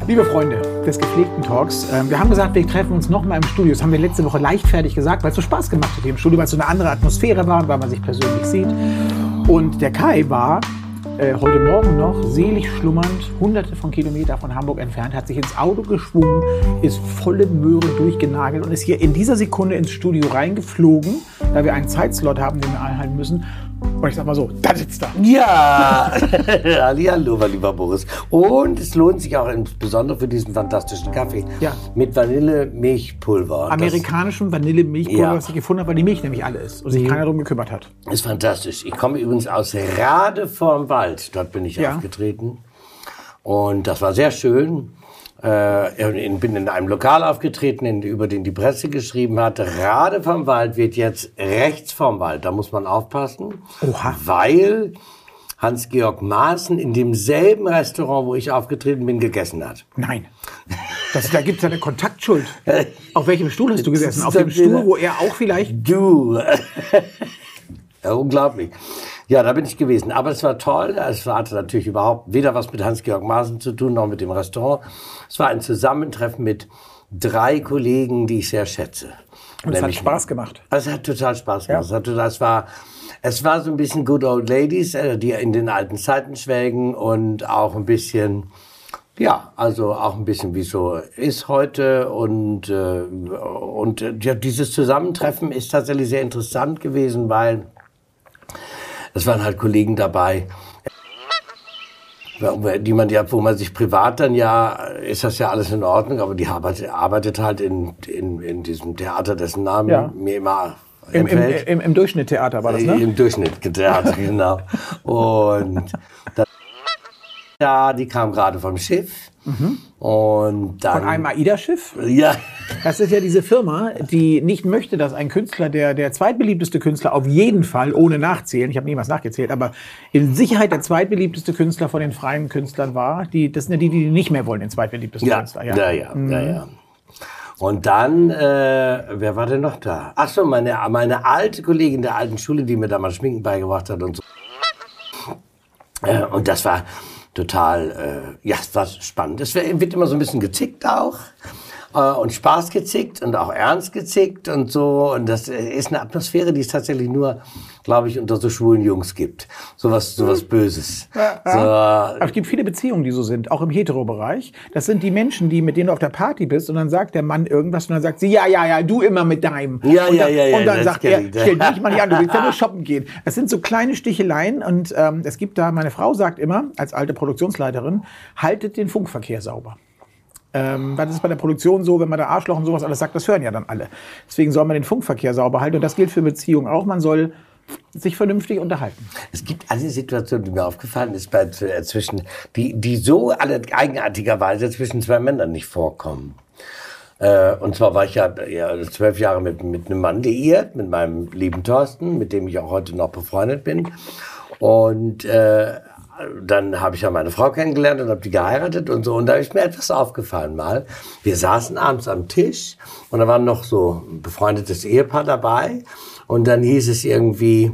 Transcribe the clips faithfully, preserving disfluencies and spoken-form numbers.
Liebe Freunde des gepflegten Talks, äh, wir haben gesagt, wir treffen uns noch mal im Studio. Das haben wir letzte Woche leichtfertig gesagt, weil es so Spaß gemacht hat hier im Studio, weil es so eine andere Atmosphäre war und weil man sich persönlich sieht. Und der Kai war äh, heute Morgen noch selig schlummernd, hunderte von Kilometern von Hamburg entfernt, hat sich ins Auto geschwungen, ist volle Möhre durchgenagelt und ist hier in dieser Sekunde ins Studio reingeflogen, da wir einen Zeitslot haben, den wir einhalten müssen. Und ich sag mal so, da sitzt er. Ja, hallihallo, mein lieber Boris. Und es lohnt sich auch insbesondere für diesen fantastischen Kaffee Ja. mit Vanille-Milchpulver. Amerikanischem Vanille-Milchpulver, Ja. was ich gefunden habe, weil die Milch nämlich alle ist und sich keiner darum gekümmert hat. Das ist fantastisch. Ich komme übrigens aus Rade vorm Wald. Dort bin ich Ja. aufgetreten. Und das war sehr schön. Äh, ich bin in einem Lokal aufgetreten, in, über den die Presse geschrieben hatte, Rade vom Wald wird jetzt rechts vom Wald. Da muss man aufpassen, Oha. weil Hans-Georg Maaßen in demselben Restaurant, wo ich aufgetreten bin, gegessen hat. Nein. Das, da gibt es eine Kontaktschuld. Auf welchem Stuhl hast du gesessen? Auf Das dem ist doch Stuhl, wieder- wo er auch vielleicht... Du. Ja, unglaublich. Ja, da bin ich gewesen. Aber es war toll. Es hatte natürlich überhaupt weder was mit Hans-Georg Maaßen zu tun, noch mit dem Restaurant. Es war ein Zusammentreffen mit drei Kollegen, die ich sehr schätze. Und es hat Nämlich- Spaß gemacht. Es hat total Spaß gemacht. Ja. Es, hat total, es, war, es war so ein bisschen Good Old Ladies, äh, die in den alten Zeiten schwelgen und auch ein bisschen... Ja, also auch ein bisschen wie es so ist heute und äh, und äh, ja, dieses Zusammentreffen ist tatsächlich sehr interessant gewesen, weil es waren halt Kollegen dabei, die man ja, wo man sich privat dann ja, ist das ja alles in Ordnung, aber die arbeitet, arbeitet halt in, in in diesem Theater, dessen Namen Ja. mir immer Im, im, entfällt. im, Im Durchschnitttheater war das, ne? Im Durchschnitt Theater, genau. Und da, ja, die kam gerade vom Schiff. Und dann, Von einem AIDA-Schiff. ja, Das ist ja diese Firma, die nicht möchte, dass ein Künstler, der der zweitbeliebteste Künstler auf jeden Fall, ohne nachzählen, ich habe niemals nachgezählt, aber in Sicherheit der zweitbeliebteste Künstler von den freien Künstlern war. Die, das sind ja die, die nicht mehr wollen, den zweitbeliebtesten ja, Künstler. ja, ja, ja, ja. Und dann, äh, wer war denn noch da? Ach so, meine, meine alte Kollegin der alten Schule, die mir damals Schminken beigebracht hat und so. Äh, und das war total, äh, ja, es war spannend. Es wird immer so ein bisschen gezickt auch. Äh, und Spaß gezickt und auch ernst gezickt und so. Und das ist eine Atmosphäre, die es tatsächlich nur, glaube ich, unter so schwulen Jungs gibt. Sowas, sowas Böses. So, Aber es gibt viele Beziehungen, die so sind, auch im Hetero-Bereich. Das sind die Menschen, die, mit denen du auf der Party bist und dann sagt der Mann irgendwas und dann sagt sie, ja, ja, ja, du immer mit deinem. Ja, und ja, dann, ja, ja, Und dann das sagt kenn er, ich. stell dich mal nicht an, du willst ja nur shoppen gehen. Das sind so kleine Sticheleien und ähm, es gibt da, meine Frau sagt immer, als alte Produktionsleiterin, haltet den Funkverkehr sauber. Ähm, das ist bei der Produktion so, wenn man da Arschloch und sowas alles sagt, das hören ja dann alle. Deswegen soll man den Funkverkehr sauber halten und das gilt für Beziehungen auch. Man soll sich vernünftig unterhalten. Es gibt eine Situation, die mir aufgefallen ist, bei, äh, zwischen, die, die so alle eigenartigerweise zwischen zwei Männern nicht vorkommen. Äh, und zwar war ich ja, ja zwölf Jahre mit, mit einem Mann liiert, mit meinem lieben Thorsten, mit dem ich auch heute noch befreundet bin. Und äh, dann habe ich ja meine Frau kennengelernt und habe die geheiratet und so. Und da ist mir etwas aufgefallen mal. Wir saßen abends am Tisch und da war noch so ein befreundetes Ehepaar dabei. Und dann hieß es irgendwie,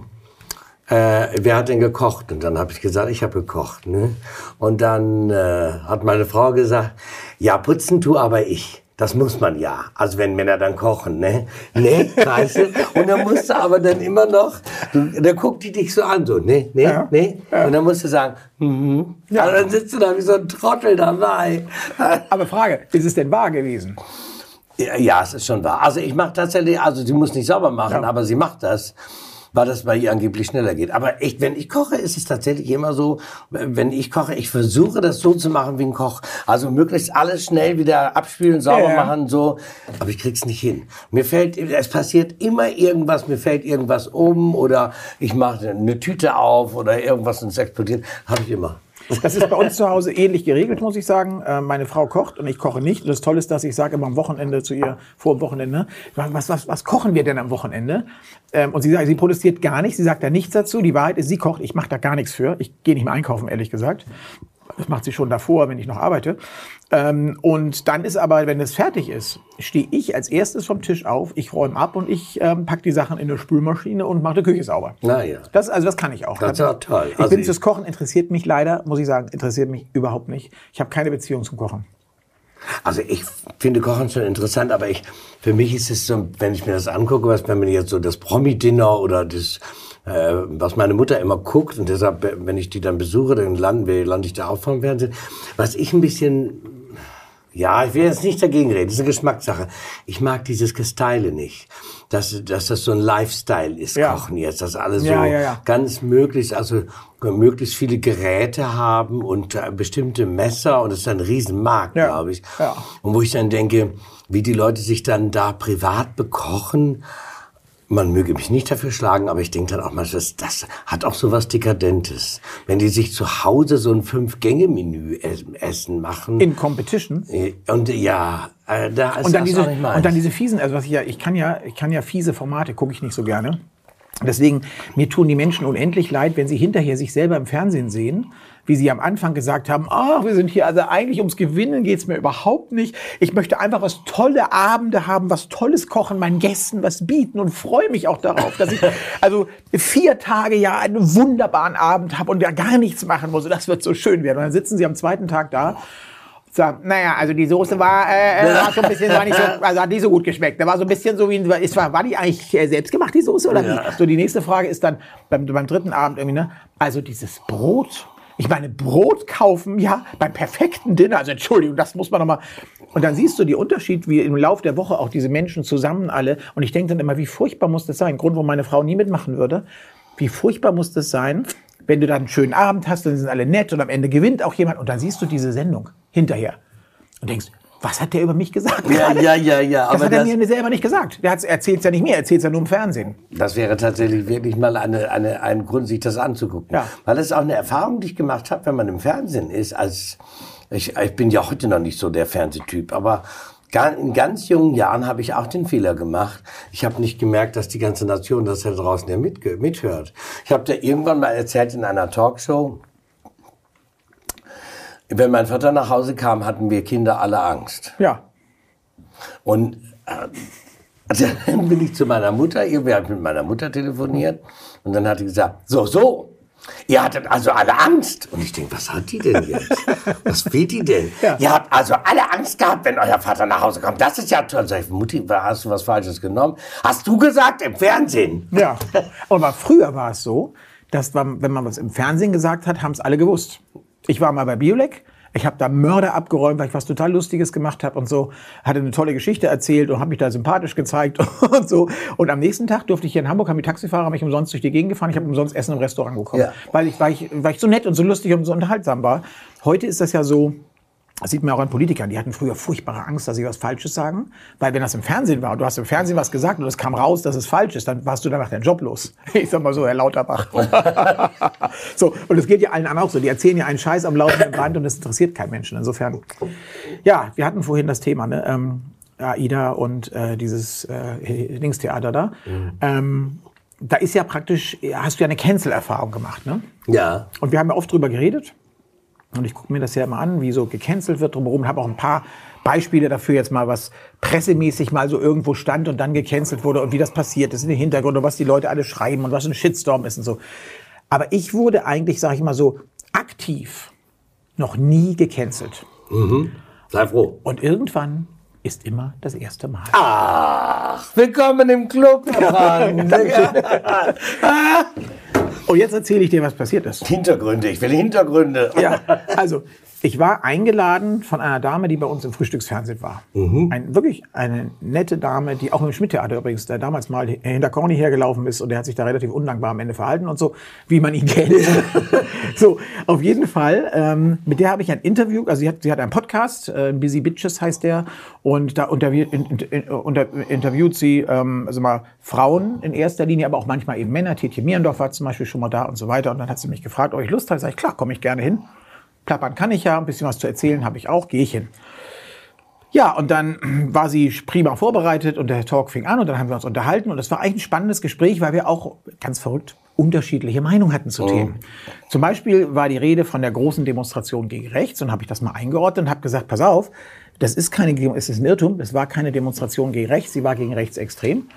äh, wer hat denn gekocht? Und dann habe ich gesagt, ich habe gekocht. Ne? Und dann äh, hat meine Frau gesagt, ja, putzen tu aber ich. Das muss man ja. Also wenn Männer dann kochen, ne? Ne, weißt du? Und dann musst du aber dann immer noch, du, da guckt die dich so an, so, ne, ne, Ja. ne? Und dann musst du sagen, mhm. Ja. Also dann sitzt du da wie so ein Trottel dabei. Aber Frage, ist es denn wahr gewesen? Ja, ja, es ist schon wahr. Also ich mache tatsächlich, also sie muss nicht sauber machen, Ja. aber sie macht das, weil das bei ihr angeblich schneller geht. Aber echt, wenn ich koche, ist es tatsächlich immer so, wenn ich koche, ich versuche das so zu machen wie ein Koch. Also möglichst alles schnell wieder abspülen, sauber Ja, ja. machen, so. Aber ich krieg's nicht hin. Mir fällt, es passiert immer irgendwas, mir fällt irgendwas um oder ich mache eine Tüte auf oder irgendwas und es explodiert. Habe ich immer. Das ist bei uns zu Hause ähnlich geregelt, muss ich sagen. Äh, meine Frau kocht und ich koche nicht. Und das Tolle ist, dass ich sage immer am Wochenende zu ihr, vor dem Wochenende, was, was, was kochen wir denn am Wochenende? Ähm, und sie sagt, sie protestiert gar nicht, sie sagt da nichts dazu. Die Wahrheit ist, sie kocht, ich mache da gar nichts für. Ich gehe nicht mehr einkaufen, ehrlich gesagt. Das macht sie schon davor, wenn ich noch arbeite. Ähm, und dann ist aber, wenn es fertig ist, stehe ich als erstes vom Tisch auf, ich räume ab und ich ähm, packe die Sachen in eine Spülmaschine und mache die Küche sauber. Naja. Das, also das kann ich auch. Das ist auch toll. Ich Also bin ich- fürs Kochen, interessiert mich leider, muss ich sagen, interessiert mich überhaupt nicht. Ich habe keine Beziehung zum Kochen. Also ich finde Kochen schon interessant, aber ich, für mich ist es so, wenn ich mir das angucke, was, wenn man jetzt so das Promi-Dinner oder das, äh, was meine Mutter immer guckt, und deshalb, wenn ich die dann besuche, dann lande, lande ich da auch vom Fernsehen. Was ich ein bisschen, ja, ich will jetzt nicht dagegen reden, das ist eine Geschmackssache. Ich mag dieses Gestyle nicht. Dass, dass das so ein Lifestyle ist, ja. Kochen jetzt, dass alle so ja, ja, ja. ganz möglichst, also möglichst viele Geräte haben und äh, bestimmte Messer, und das ist ein Riesenmarkt, ja. glaube ich. Ja. Und wo ich dann denke, wie die Leute sich dann da privat bekochen, man möge mich nicht dafür schlagen, aber ich denke dann auch mal, das, das hat auch so was Dekadentes. Wenn die sich zu Hause so ein Fünf-Gänge-Menü essen machen. In Competition? Und ja, äh, da ist und dann das diese, auch nicht meins. Und dann diese fiesen, also was ich ja, ich kann ja, ich kann ja fiese Formate, gucke ich nicht so gerne. Deswegen, mir tun die Menschen unendlich leid, wenn sie hinterher sich selber im Fernsehen sehen, wie sie am Anfang gesagt haben, ach, wir sind hier, also eigentlich ums Gewinnen geht's mir überhaupt nicht. Ich möchte einfach was tolle Abende haben, was Tolles kochen, meinen Gästen was bieten und freue mich auch darauf, dass ich also vier Tage ja einen wunderbaren Abend habe und ja gar nichts machen muss. Das wird so schön werden. Und dann sitzen sie am zweiten Tag da. Sagen, naja, also die Soße war, äh, war so ein bisschen, war nicht so, also hat nicht so gut geschmeckt. Da war so ein bisschen so wie, ist, war, war die eigentlich äh, selbst gemacht, die Soße, oder ja. wie? So, die nächste Frage ist dann beim, beim dritten Abend irgendwie, ne, also dieses Brot, ich meine, Brot kaufen, ja, beim perfekten Dinner, also Entschuldigung, das muss man nochmal. Und dann siehst du die Unterschied, wie im Laufe der Woche auch diese Menschen zusammen alle, und ich denke dann immer, wie furchtbar muss das sein? Grund, wo meine Frau nie mitmachen würde, wie furchtbar muss das sein, wenn du dann einen schönen Abend hast, dann sind alle nett und am Ende gewinnt auch jemand und dann siehst du diese Sendung hinterher und denkst, was hat der über mich gesagt? Ja, ja, ja, ja. Das aber hat er das, mir selber nicht gesagt. Der erzählt es ja nicht mir, er erzählt es ja nur im Fernsehen. Das wäre tatsächlich wirklich mal eine, eine, ein Grund, sich das anzugucken. Ja. Weil das ist auch eine Erfahrung, die ich gemacht habe, wenn man im Fernsehen ist. Als ich, ich bin ja heute noch nicht so der Fernsehtyp, aber in ganz jungen Jahren habe ich auch den Fehler gemacht. Ich habe nicht gemerkt, dass die ganze Nation das da draußen ja mit, mithört. Ich habe da irgendwann mal erzählt in einer Talkshow, wenn mein Vater nach Hause kam, hatten wir Kinder alle Angst. Ja. Und äh, dann bin ich zu meiner Mutter, wir haben mit meiner Mutter telefoniert und dann hat die gesagt, so, so. Ihr hattet also alle Angst. Und ich denke, was hat die denn jetzt? Was will die denn? Ja. Ihr habt also alle Angst gehabt, wenn euer Vater nach Hause kommt. Das ist ja toll. Sag ich, Mutti, hast du was Falsches genommen? Hast du gesagt im Fernsehen? Ja, aber früher war es so, dass wenn man was im Fernsehen gesagt hat, haben es alle gewusst. Ich war mal bei Biolek. Ich habe da Mörder abgeräumt, weil ich was total Lustiges gemacht habe und so. Hatte eine tolle Geschichte erzählt und habe mich da sympathisch gezeigt und so. Und am nächsten Tag durfte ich hier in Hamburg, haben die Taxifahrer mich umsonst durch die Gegend gefahren. Ich habe umsonst Essen im Restaurant bekommen, ja. weil, ich, weil, ich, weil ich so nett und so lustig und so unterhaltsam war. Heute ist das ja so, das sieht man auch an Politikern, die hatten früher furchtbare Angst, dass sie was Falsches sagen. Weil wenn das im Fernsehen war und du hast im Fernsehen was gesagt und es kam raus, dass es falsch ist, dann warst du danach deinen Job los. Ich sag mal so, Herr Lauterbach. So, und das geht ja allen anderen auch so. Die erzählen ja einen Scheiß am laufenden Band und das interessiert keinen Menschen. Insofern, ja, wir hatten vorhin das Thema, ne? Ähm, AIDA und äh, dieses äh, Dingstheater da. Mhm. Ähm, da ist ja praktisch, hast du ja eine Cancel-Erfahrung gemacht, ne? Ja. Und wir haben ja oft drüber geredet. Und ich gucke mir das ja immer an, wie so gecancelt wird drumherum. Ich habe auch ein paar Beispiele dafür jetzt mal, was pressemäßig mal so irgendwo stand und dann gecancelt wurde und wie das passiert ist in den Hintergrund und was die Leute alle schreiben und was ein Shitstorm ist und so. Aber ich wurde eigentlich, sage ich mal so, aktiv noch nie gecancelt. Mhm. Sei froh. Und irgendwann ist immer das erste Mal. Ach, willkommen im Club. Und jetzt erzähle ich dir, was passiert ist. Hintergründe, ich will Hintergründe. Ja, also ich war eingeladen von einer Dame, die bei uns im Frühstücksfernsehen war. Mhm. Ein, wirklich eine nette Dame, die auch im Schmidt-Theater übrigens, der damals mal hinter Corny hergelaufen ist und der hat sich da relativ undankbar am Ende verhalten und so, wie man ihn kennt. So, auf jeden Fall, ähm, mit der habe ich ein Interview, also sie hat, sie hat einen Podcast, äh, Busy Bitches heißt der, und da interview, in, in, in, unter, interviewt sie ähm, also mal Frauen in erster Linie, aber auch manchmal eben Männer. Tietje Mierendorf war zum Beispiel schon mal da und so weiter. Und dann hat sie mich gefragt, ob ich Lust habe. Sag ich, klar, komme ich gerne hin. Plappern kann ich ja, ein bisschen was zu erzählen habe ich auch, gehe ich hin. Ja, und dann war sie prima vorbereitet und der Talk fing an und dann haben wir uns unterhalten. Und das war eigentlich ein spannendes Gespräch, weil wir auch, ganz verrückt, unterschiedliche Meinungen hatten zu Themen. Oh. Zum Beispiel war die Rede von der großen Demonstration gegen rechts und habe ich das mal eingeordnet und habe gesagt, pass auf, das ist keine, es ist ein Irrtum, es war keine Demonstration gegen rechts, sie war gegen rechtsextrem.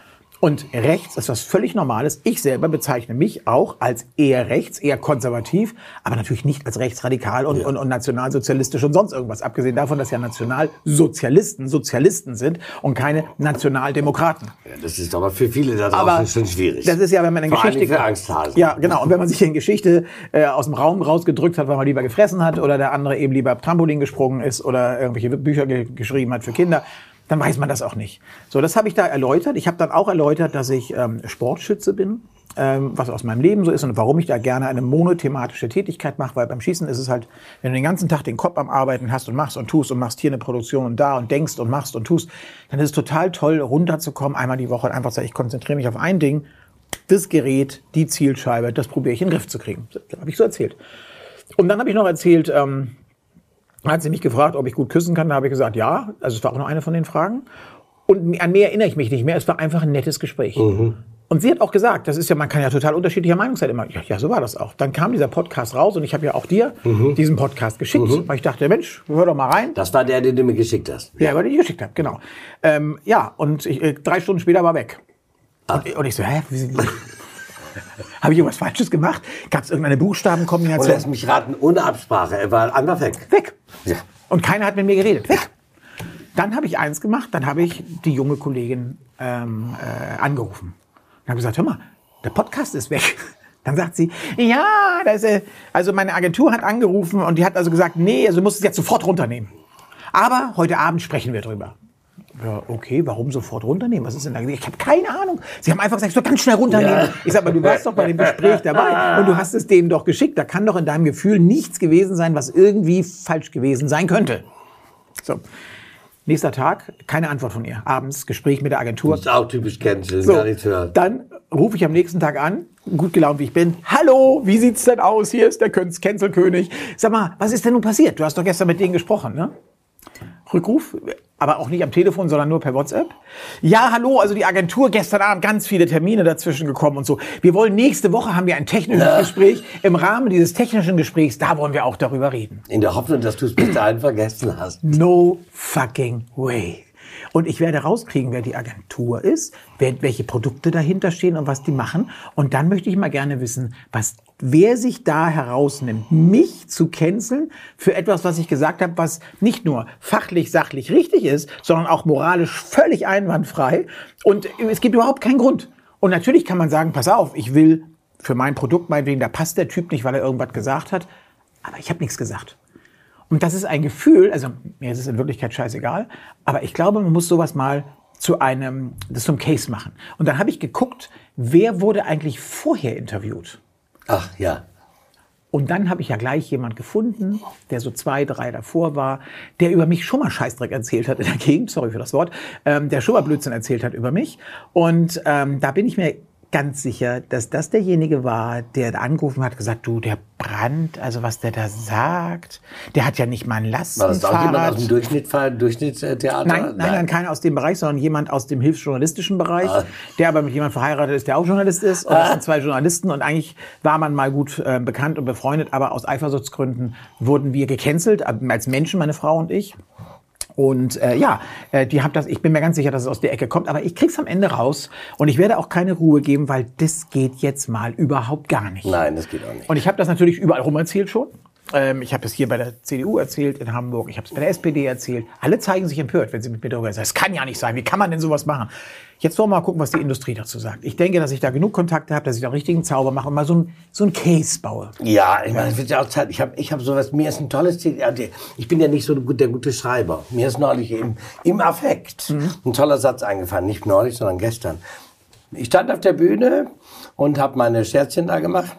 Und rechts ist was völlig Normales. Ich selber bezeichne mich auch als eher rechts, eher konservativ, aber natürlich nicht als rechtsradikal und, ja. und, und nationalsozialistisch und sonst irgendwas. Abgesehen davon, dass ja Nationalsozialisten Sozialisten sind und keine Nationaldemokraten. Ja, das ist aber für viele da draußen schon schwierig. Das ist ja, wenn man in Vor Geschichte... Für Angsthasen. Ja, genau. Und wenn man sich in Geschichte äh, aus dem Raum rausgedrückt hat, weil man lieber gefressen hat oder der andere eben lieber Trampolin gesprungen ist oder irgendwelche Bücher ge- geschrieben hat für Kinder, dann weiß man das auch nicht. So, das habe ich da erläutert. Ich habe dann auch erläutert, dass ich ähm, Sportschütze bin, ähm, was aus meinem Leben so ist und warum ich da gerne eine monothematische Tätigkeit mache, weil beim Schießen ist es halt, wenn du den ganzen Tag den Kopf am Arbeiten hast und machst und tust und machst hier eine Produktion und da und denkst und machst und tust, dann ist es total toll, runterzukommen, einmal die Woche und einfach sagen, ich konzentriere mich auf ein Ding, das Gerät, die Zielscheibe, das probiere ich in den Griff zu kriegen. Das habe ich so erzählt. Und dann habe ich noch erzählt, ähm, hat sie mich gefragt, ob ich gut küssen kann. Da habe ich gesagt, ja. Also es war auch noch eine von den Fragen. Und an mehr erinnere ich mich nicht mehr. Es war einfach ein nettes Gespräch. Mhm. Und sie hat auch gesagt, das ist ja, man kann ja total unterschiedlicher Meinung sein. Immer. Ja, ja, so war das auch. Dann kam dieser Podcast raus und ich habe ja auch dir mhm. diesen Podcast geschickt, mhm. weil ich dachte, Mensch, hör doch mal rein. Das war der, den du mir geschickt hast. Ja, weil ich geschickt habe, genau. Ähm, ja, und ich, äh, drei Stunden später war weg. Ah. Und, und ich so, hä? Wie sind die? Habe ich irgendwas Falsches gemacht? Gab es irgendeine Buchstabenkombination? Und lass mich raten, ohne Absprache. Er war einfach weg. Weg. Ja. Und keiner hat mit mir geredet. Weg. Dann habe ich eins gemacht, dann habe ich die junge Kollegin ähm, äh, angerufen. Und habe gesagt, hör mal, der Podcast ist weg. Dann sagt sie, ja, das ist, also meine Agentur hat angerufen und die hat also gesagt, nee, also du musst es jetzt sofort runternehmen. Aber heute Abend sprechen wir drüber. Ja, okay, warum sofort runternehmen? Was ist denn da? Ich habe keine Ahnung. Sie haben einfach gesagt, ich soll ganz schnell runternehmen. Ja. Ich sag mal, du warst doch bei dem Gespräch dabei und du hast es denen doch geschickt. Da kann doch in deinem Gefühl nichts gewesen sein, was irgendwie falsch gewesen sein könnte. So. Nächster Tag, keine Antwort von ihr. Abends, Gespräch mit der Agentur. Das ist auch typisch Cancel, so, gar nichts hören. Dann rufe ich am nächsten Tag an, gut gelaunt wie ich bin. Hallo, wie sieht's denn aus? Hier ist der Cancel-König. Sag mal, was ist denn nun passiert? Du hast doch gestern mit denen gesprochen, ne? Rückruf, aber auch nicht am Telefon, sondern nur per WhatsApp. Ja, hallo, also die Agentur, gestern Abend ganz viele Termine dazwischen gekommen und so. Wir wollen nächste Woche, haben wir ein technisches ja. Gespräch. Im Rahmen dieses technischen Gesprächs, da wollen wir auch darüber reden. In der Hoffnung, dass du es bis dahin vergessen hast. No fucking way. Und ich werde rauskriegen, wer die Agentur ist, wer, welche Produkte dahinter stehen und was die machen. Und dann möchte ich mal gerne wissen, was, wer sich da herausnimmt, mich zu canceln für etwas, was ich gesagt habe, was nicht nur fachlich, sachlich richtig ist, sondern auch moralisch völlig einwandfrei. Und es gibt überhaupt keinen Grund. Und natürlich kann man sagen, pass auf, ich will für mein Produkt, meinetwegen, da passt der Typ nicht, weil er irgendwas gesagt hat. Aber ich habe nichts gesagt. Und das ist ein Gefühl, also mir ist es in Wirklichkeit scheißegal, aber ich glaube, man muss sowas mal zu einem, das zum Case machen. Und dann habe ich geguckt, wer wurde eigentlich vorher interviewt? Ach ja. Und dann habe ich ja gleich jemand gefunden, der so zwei, drei davor war, der über mich schon mal Scheißdreck erzählt hat in der Gegend, sorry für das Wort, ähm, der schon mal Blödsinn erzählt hat über mich. Und ähm, da bin ich mir ganz sicher, dass das derjenige war, der angerufen hat, gesagt, du, der Brandt, also was der da sagt, der hat ja nicht mal ein Lastenfahrrad. War das auch jemand aus dem Durchschnitt, Durchschnittstheater? Nein, nein, nein, nein, keiner aus dem Bereich, sondern jemand aus dem hilfsjournalistischen Bereich, ah. der aber mit jemandem verheiratet ist, der auch Journalist ist. Und das sind zwei Journalisten und eigentlich war man mal gut äh, bekannt und befreundet, aber aus Eifersuchtsgründen wurden wir gecancelt, als Menschen, meine Frau und ich. Und äh, ja, äh, die haben das. Ich bin mir ganz sicher, dass es aus der Ecke kommt, aber ich krieg's am Ende raus und ich werde auch keine Ruhe geben, weil das geht jetzt mal überhaupt gar nicht. Nein, das geht auch nicht. Und ich habe das natürlich überall rum erzählt schon. Ähm, ich habe es hier bei der C D U erzählt in Hamburg. Ich habe es bei der S P D erzählt. Alle zeigen sich empört, wenn sie mit mir darüber sagen. Das kann ja nicht sein. Wie kann man denn sowas machen? Jetzt wollen wir mal gucken, was die Industrie dazu sagt. Ich denke, dass ich da genug Kontakte habe, dass ich da einen richtigen Zauber mache und mal so ein so ein Case baue. Ja, ich meine, es wird ja auch Zeit. Ich habe ich hab sowas, mir ist ein tolles Ziel. Ich bin ja nicht so der gute Schreiber. Mir ist neulich im, im Affekt mhm. ein toller Satz eingefallen. Nicht neulich, sondern gestern. Ich stand auf der Bühne und habe meine Scherzchen da gemacht.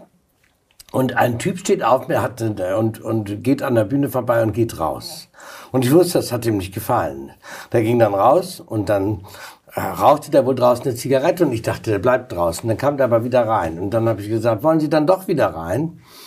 Und ein Typ steht auf mir hat, und, und geht an der Bühne vorbei und geht raus. Und ich wusste, das hat ihm nicht gefallen. Der ging dann raus und dann äh, rauchte der wohl draußen eine Zigarette und ich dachte, der bleibt draußen. Dann kam der aber wieder rein. Und dann habe ich gesagt, wollen Sie dann doch wieder rein?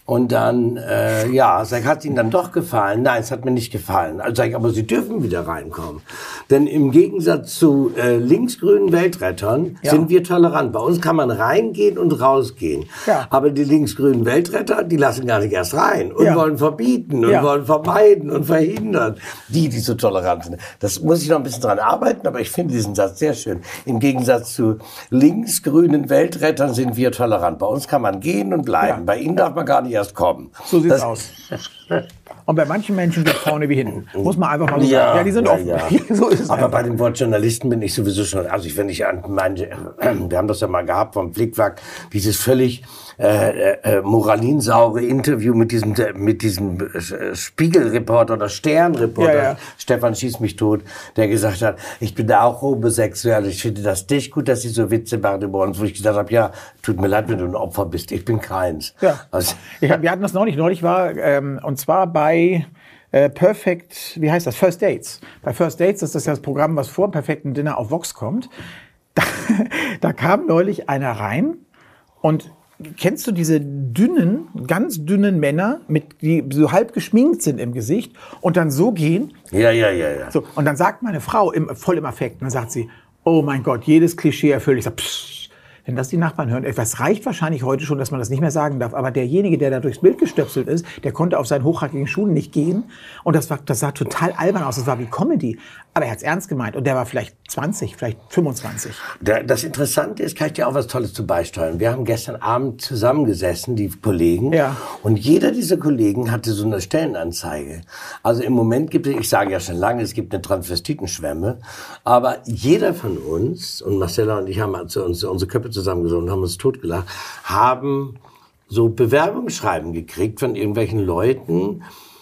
Und dann, äh, ja, sag ich, hat es Ihnen dann doch gefallen? Nein, es hat mir nicht gefallen. Also sag ich, aber Sie dürfen wieder reinkommen. Denn im Gegensatz zu äh, linksgrünen Weltrettern ja. sind wir tolerant. Bei uns kann man reingehen und rausgehen. Ja. Aber die linksgrünen Weltretter, die lassen gar nicht erst rein und ja. wollen verbieten und ja. wollen vermeiden und verhindern. Die, die so tolerant sind. Das muss ich noch ein bisschen dran arbeiten, aber ich finde diesen Satz sehr schön. Im Gegensatz zu linksgrünen Weltrettern sind wir tolerant. Bei uns kann man gehen und bleiben. Ja. Bei Ihnen darf man gar nicht erst kommen. So sieht's das aus. Und bei manchen Menschen geht vorne wie hinten. Muss man einfach mal so ja, sagen. Ja, die sind ja, offen. Ja. So ist es aber einfach. Bei den Wortjournalisten bin ich sowieso schon, also ich, wenn ich an meine, äh, wir haben das ja mal gehabt vom Flickwack, dieses völlig äh, äh, moralinsaure Interview mit diesem mit diesem äh, Spiegelreporter oder Sternreporter, ja, ja. Stefan Schieß mich tot, der gesagt hat, ich bin da auch homosexuell, ich finde das nicht gut, dass Sie so Witze machen über uns, wo ich gesagt habe, ja, tut mir leid, wenn du ein Opfer bist, ich bin keins. Ja. Also, ich hab, wir hatten das neulich, neulich war, ähm, und zwar bei äh, Perfect, wie heißt das, First Dates. Bei First Dates, das ist das Programm, was vor dem perfekten Dinner auf Vox kommt, da, da kam neulich einer rein und kennst du diese dünnen, ganz dünnen Männer, mit, die so halb geschminkt sind im Gesicht und dann so gehen? Ja, ja, ja, ja. So, und dann sagt meine Frau im, voll im Affekt, dann sagt sie, oh mein Gott, jedes Klischee erfüllt. Ich sag, pssst. Wenn das die Nachbarn hören, etwas reicht wahrscheinlich heute schon, dass man das nicht mehr sagen darf. Aber derjenige, der da durchs Bild gestöpselt ist, der konnte auf seinen hochrackigen Schuhen nicht gehen. Und das war, das sah total albern aus. Das war wie Comedy. Aber er hat's ernst gemeint. Und der war vielleicht zwanzig, vielleicht fünfundzwanzig. Das Interessante ist, kann ich dir auch was Tolles zu beisteuern. Wir haben gestern Abend zusammengesessen, die Kollegen. Ja. Und jeder dieser Kollegen hatte so eine Stellenanzeige. Also im Moment gibt es, ich sage ja schon lange, es gibt eine Transvestitenschwemme. Aber jeder von uns, und Marcella und ich haben also uns, unsere Köpfe zusammengesonnen und haben uns totgelacht, haben so Bewerbungsschreiben gekriegt von irgendwelchen Leuten.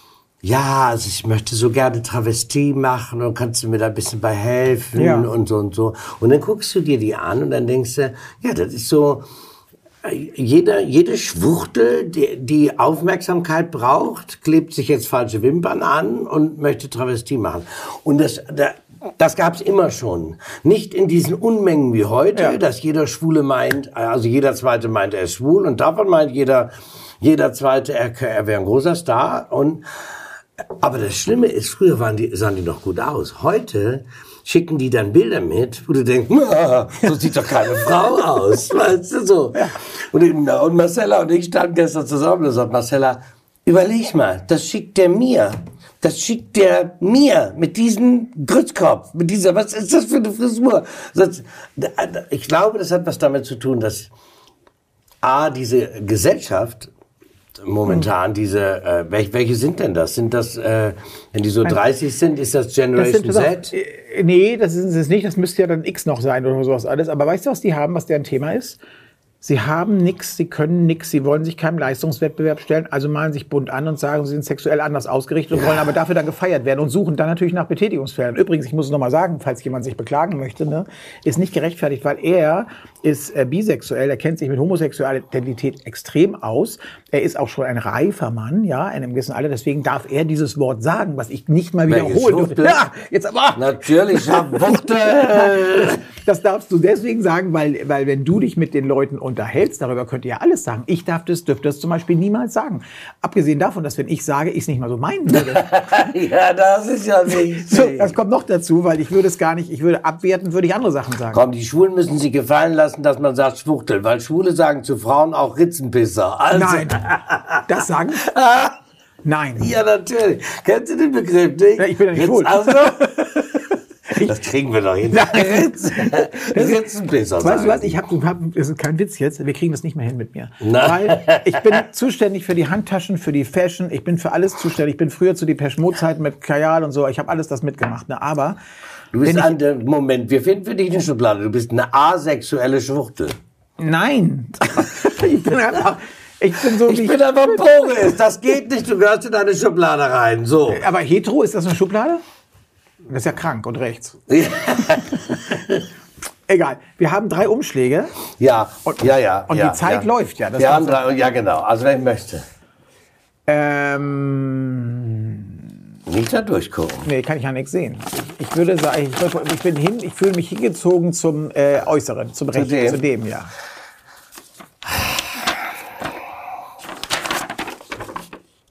Ja, also ich möchte so gerne Travestie machen und kannst du mir da ein bisschen bei helfen ja. und so und so. Und dann guckst du dir die an und dann denkst du, ja, das ist so, jeder, jede Schwuchtel, die, die Aufmerksamkeit braucht, klebt sich jetzt falsche Wimpern an und möchte Travestie machen. Und das, da, Das gab's immer schon. Nicht in diesen Unmengen wie heute, ja. dass jeder Schwule meint, also jeder Zweite meint, er ist schwul und davon meint jeder, jeder Zweite, er, er wäre ein großer Star. Und, aber das Schlimme ist, früher waren die, sahen die noch gut aus. Heute schicken die dann Bilder mit, wo du denkst, so sieht doch keine Frau aus. Weißt du, so. Ja. Und, und Marcella und ich standen gestern zusammen und sagt, Marcella, überleg mal, das schickt der mir. Das schickt der mir mit diesem Grützkopf, mit dieser, was ist das für eine Frisur? Ich glaube, das hat was damit zu tun, dass A, diese Gesellschaft momentan, diese, äh, welche, welche sind denn das? Sind das, äh, wenn die so dreißig sind, ist das Generation das Z? Auch, nee, das ist es nicht, das müsste ja dann X noch sein oder sowas alles. Aber weißt du, was die haben, was deren Thema ist? Sie haben nichts, sie können nichts, sie wollen sich keinem Leistungswettbewerb stellen, also malen sich bunt an und sagen, sie sind sexuell anders ausgerichtet und ja. wollen aber dafür dann gefeiert werden und suchen dann natürlich nach Betätigungsfeldern. Übrigens, ich muss es nochmal sagen, falls jemand sich beklagen möchte, ne, ist nicht gerechtfertigt, weil er ist äh, bisexuell, er kennt sich mit homosexueller Identität extrem aus, er ist auch schon ein reifer Mann, ja, in einem gewissen Alter, deswegen darf er dieses Wort sagen, was ich nicht mal wiederholen dürfte. Ja, jetzt aber. Natürlich, Worte. Das darfst du deswegen sagen, weil, weil wenn du dich mit den Leuten unterhältst, darüber könnt ihr ja alles sagen. Ich darf das, dürfte das zum Beispiel niemals sagen. Abgesehen davon, dass wenn ich sage, ich es nicht mal so meinen würde. Ja, das ist ja wichtig. So, das kommt noch dazu, weil ich würde es gar nicht, ich würde abwerten, würde ich andere Sachen sagen. Komm, die Schwulen müssen sich gefallen lassen, dass man sagt Schwuchtel, weil Schwule sagen zu Frauen auch Ritzenpisser. Also. Nein, das sagen? Nein. Ja, natürlich. Kennst du den Begriff nicht? Ja, ich bin ja nicht schwul. Also? Das kriegen wir doch hin. Ritzenpisser. Weißt du was, ich hab, hab, das ist kein Witz jetzt, wir kriegen das nicht mehr hin mit mir. Nein. Weil ich bin zuständig für die Handtaschen, für die Fashion, ich bin für alles zuständig. Ich bin früher zu Depeche Mode Zeiten mit Kajal und so, ich habe alles das mitgemacht. Ne? Aber du bist wenn an der Moment, wir finden für dich eine Schublade, du bist eine asexuelle Schwuchtel. Nein. Ich bin einfach... Ich bin so ich wie bin aber Boris, das geht nicht, du gehörst in eine Schublade rein, so. Aber hetero, ist das eine Schublade? Das ist ja krank und rechts. Egal, wir haben drei Umschläge. Ja, und, ja, ja. Und ja, die Zeit ja. läuft ja. Das wir haben drei, ja, genau, also wer möchte. Ähm... Nicht da durchgucken. Nee, kann ich ja nichts sehen. Ich, ich würde sagen, ich, ich bin hin, ich fühle mich hingezogen zum äh, Äußeren, zum Rechten, zu dem, ja.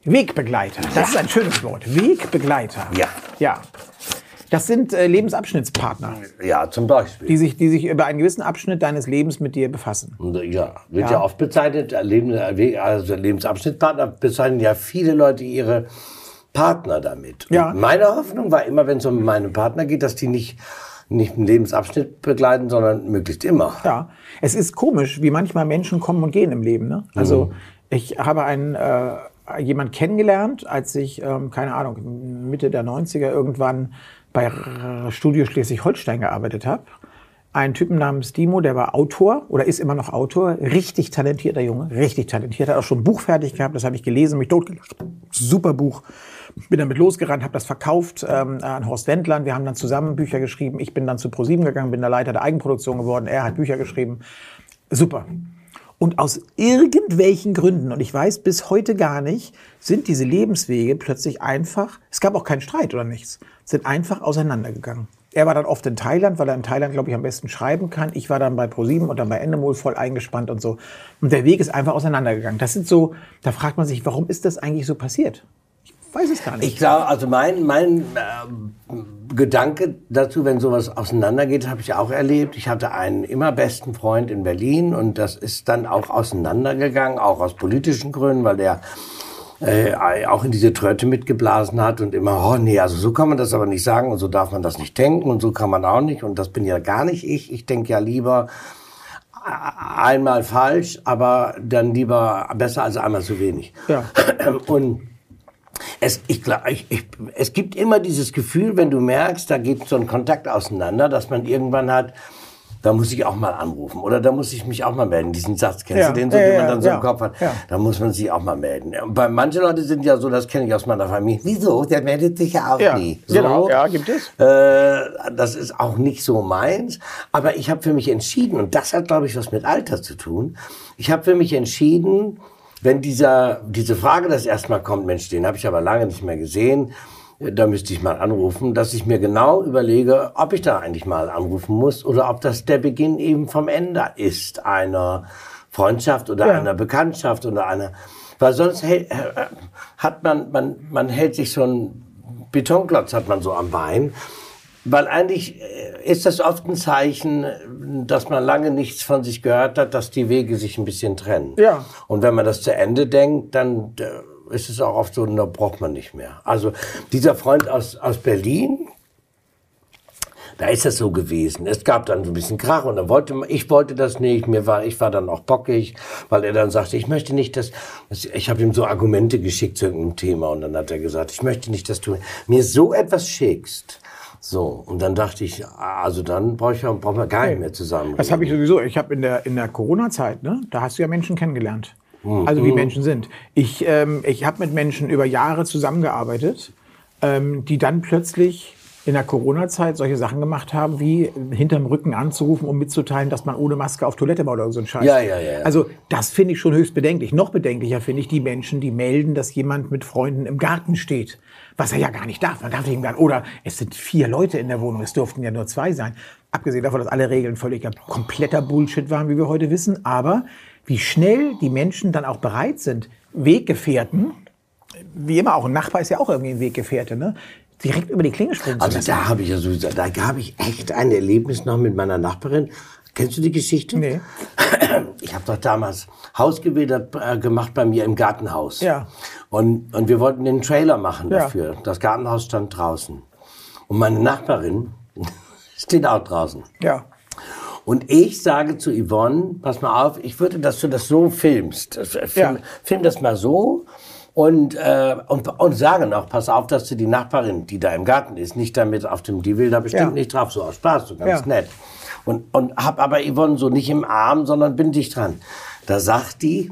Wegbegleiter, das ja. ist ein schönes Wort. Wegbegleiter. Ja. Ja. Das sind äh, Lebensabschnittspartner. Ja, zum Beispiel. Die sich, die sich über einen gewissen Abschnitt deines Lebens mit dir befassen. Ja, wird ja, ja oft bezeichnet, also Lebensabschnittspartner bezeichnen ja viele Leute ihre Partner damit. Ja. Meine Hoffnung war immer, wenn es um meinen Partner geht, dass die nicht, nicht einen Lebensabschnitt begleiten, sondern möglichst immer. Ja, es ist komisch, wie manchmal Menschen kommen und gehen im Leben. Ne? Also mhm. ich habe einen... Äh, jemand kennengelernt, als ich, ähm, keine Ahnung, Mitte der neunziger irgendwann bei Studio Schleswig-Holstein gearbeitet habe. Einen Typen namens Dimo, der war Autor oder ist immer noch Autor, richtig talentierter Junge, richtig talentiert, hat auch schon ein Buch fertig gehabt, das habe ich gelesen, mich totgelacht. Super Buch. Bin damit losgerannt, habe das verkauft ähm, an Horst Wendland. Wir haben dann zusammen Bücher geschrieben. Ich bin dann zu ProSieben gegangen, bin der Leiter der Eigenproduktion geworden. Er hat Bücher geschrieben. Super. Und aus irgendwelchen Gründen, und ich weiß bis heute gar nicht, sind diese Lebenswege plötzlich einfach, es gab auch keinen Streit oder nichts, sind einfach auseinandergegangen. Er war dann oft in Thailand, weil er in Thailand, glaube ich, am besten schreiben kann. Ich war dann bei ProSieben und dann bei Endemol voll eingespannt und so. Und der Weg ist einfach auseinandergegangen. Das sind so, da fragt man sich, warum ist das eigentlich so passiert? Ich weiß es gar nicht. Ich glaube, also mein, mein äh, Gedanke dazu, wenn sowas auseinandergeht, habe ich auch erlebt. Ich hatte einen immer besten Freund in Berlin und das ist dann auch auseinandergegangen, auch aus politischen Gründen, weil der äh, auch in diese Tröte mitgeblasen hat und immer, oh nee, also so kann man das aber nicht sagen und so darf man das nicht denken und so kann man auch nicht und das bin ja gar nicht ich. Ich denke ja lieber einmal falsch, aber dann lieber besser als einmal zu wenig. Ja. Und Es, ich, ich, ich, es gibt immer dieses Gefühl, wenn du merkst, da geht so ein Kontakt auseinander, dass man irgendwann hat, da muss ich auch mal anrufen oder da muss ich mich auch mal melden. Diesen Satz, kennst ja, du den, so, ja, den man dann so ja, im Kopf hat? Ja. Da muss man sich auch mal melden. Und bei manchen Leuten sind ja so, das kenne ich aus meiner Familie, wieso? Der meldet sich ja auch ja, nie. So, genau, ja, gibt es. Äh, das ist auch nicht so meins. Aber ich habe für mich entschieden, und das hat, glaube ich, was mit Alter zu tun, ich habe für mich entschieden, wenn dieser, diese Frage das erstmal kommt, Mensch, den habe ich aber lange nicht mehr gesehen, da müsste ich mal anrufen, dass ich mir genau überlege, ob ich da eigentlich mal anrufen muss oder ob das der Beginn eben vom Ende ist einer Freundschaft oder ja. einer Bekanntschaft oder einer, weil sonst hält, hat man, man, man hält sich so einen Betonklotz hat man so am Bein. Weil eigentlich ist das oft ein Zeichen, dass man lange nichts von sich gehört hat, dass die Wege sich ein bisschen trennen. Ja. Und wenn man das zu Ende denkt, dann ist es auch oft so, da braucht man nicht mehr. Also dieser Freund aus, aus Berlin, da ist das so gewesen. Es gab dann so ein bisschen Krach und dann wollte ich wollte das nicht. Mir war, ich war dann auch bockig, weil er dann sagte, ich möchte nicht, dass, ich habe ihm so Argumente geschickt zu irgendeinem Thema und dann hat er gesagt, ich möchte nicht, dass du mir so etwas schickst. So, und dann dachte ich, also dann brauche ich, brauchen wir gar nicht mehr zusammen. Das habe ich sowieso. Ich habe in der, in der Corona-Zeit, ne, da hast du ja Menschen kennengelernt. Mhm. Also wie Menschen sind. Ich, ähm, ich habe mit Menschen über Jahre zusammengearbeitet, ähm, die dann plötzlich in der Corona-Zeit solche Sachen gemacht haben, wie hinterm Rücken anzurufen, um mitzuteilen, dass man ohne Maske auf Toilette war oder so ein Scheiß. Ja, ja, ja. Also das finde ich schon höchst bedenklich. Noch bedenklicher finde ich die Menschen, die melden, dass jemand mit Freunden im Garten steht. Was er ja gar nicht darf. Man darf nicht im Garten. Oder es sind vier Leute in der Wohnung. Es durften ja nur zwei sein. Abgesehen davon, dass alle Regeln völlig kompletter Bullshit waren, wie wir heute wissen. Aber wie schnell die Menschen dann auch bereit sind, Weggefährten, wie immer auch ein Nachbar ist ja auch irgendwie ein Weggefährte, ne? Direkt über die Klinge springen zu lassen. Also da habe ich ja so, da habe ich echt ein Erlebnis noch mit meiner Nachbarin. Kennst du die Geschichte? Nee. Ich habe doch damals Hausgebildet äh, gemacht bei mir im Gartenhaus. Ja. Und, und wir wollten den Trailer machen ja. dafür. Das Gartenhaus stand draußen. Und meine Nachbarin steht auch draußen. Ja. Und ich sage zu Yvonne, pass mal auf, ich würde, dass du das so filmst. Film, ja. film das mal so. Und, äh, und, und sage noch, pass auf, dass du die Nachbarin, die da im Garten ist, nicht damit auf dem, die will da bestimmt ja. nicht drauf, so aus Spaß, so ganz ja. nett. Und, und hab aber Yvonne so nicht im Arm, sondern bin dicht dran. Da sagt die,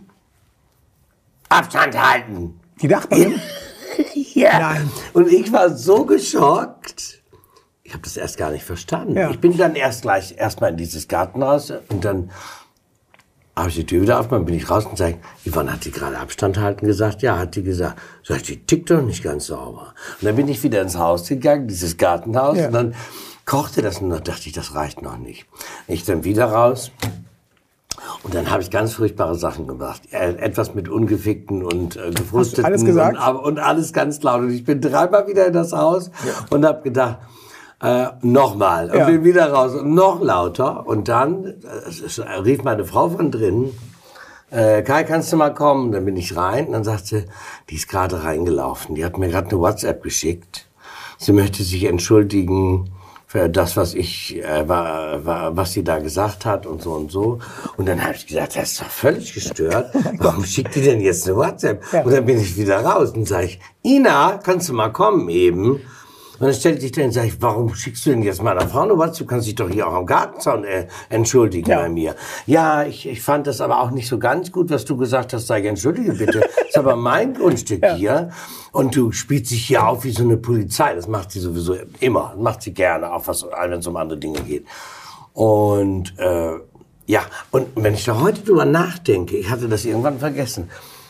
Abstand halten. Die Nachbarin? Ja. Nein. Und ich war so geschockt. Ich habe das erst gar nicht verstanden. Ja. Ich bin dann erst gleich erstmal in dieses Gartenhaus und dann habe ich die Tür wieder aufgemacht, bin ich raus und sage, Yvonne, hat die gerade Abstand halten gesagt? Ja, hat die gesagt. Sag ich, die tickt doch nicht ganz sauber. Und dann bin ich wieder ins Haus gegangen, dieses Gartenhaus, ja. und dann kochte das und dann dachte ich, das reicht noch nicht. Ich dann wieder raus Und dann habe ich ganz furchtbare Sachen gemacht. Äh, etwas mit Ungefickten und äh, Gefrusteten. Alles gesagt? Und, und alles ganz laut. Und ich bin dreimal wieder in das Haus ja. und habe gedacht, äh, nochmal. Und ja. bin wieder raus und noch lauter. Und dann äh, rief meine Frau von drinnen, äh, Kai, kannst du mal kommen? Dann bin ich rein und dann sagt sie, die ist gerade reingelaufen. Die hat mir gerade eine WhatsApp geschickt. Sie möchte sich entschuldigen für das, was ich, äh, war, war, was sie da gesagt hat und so und so. Und dann habe ich gesagt, das ist doch völlig gestört. Warum schickt die denn jetzt eine WhatsApp? Ja. Und dann bin ich wieder raus und sage ich, Ina, kannst du mal kommen eben? Und dann stellt sich dann und sage ich, warum schickst du denn jetzt meiner Frau eine WhatsApp? Du kannst dich doch hier auch am Gartenzaun äh, entschuldigen ja. bei mir. Ja, ich, ich fand das aber auch nicht so ganz gut, was du gesagt hast. Sag ich, entschuldige bitte, das ist aber mein Grundstück ja. hier. Und du spielst dich hier auf wie so eine Polizei. Das macht sie sowieso immer. Das macht sie gerne, auch was, wenn es um andere Dinge geht. Und äh, ja, und wenn ich da heute drüber nachdenke, ich hatte das irgendwann vergessen.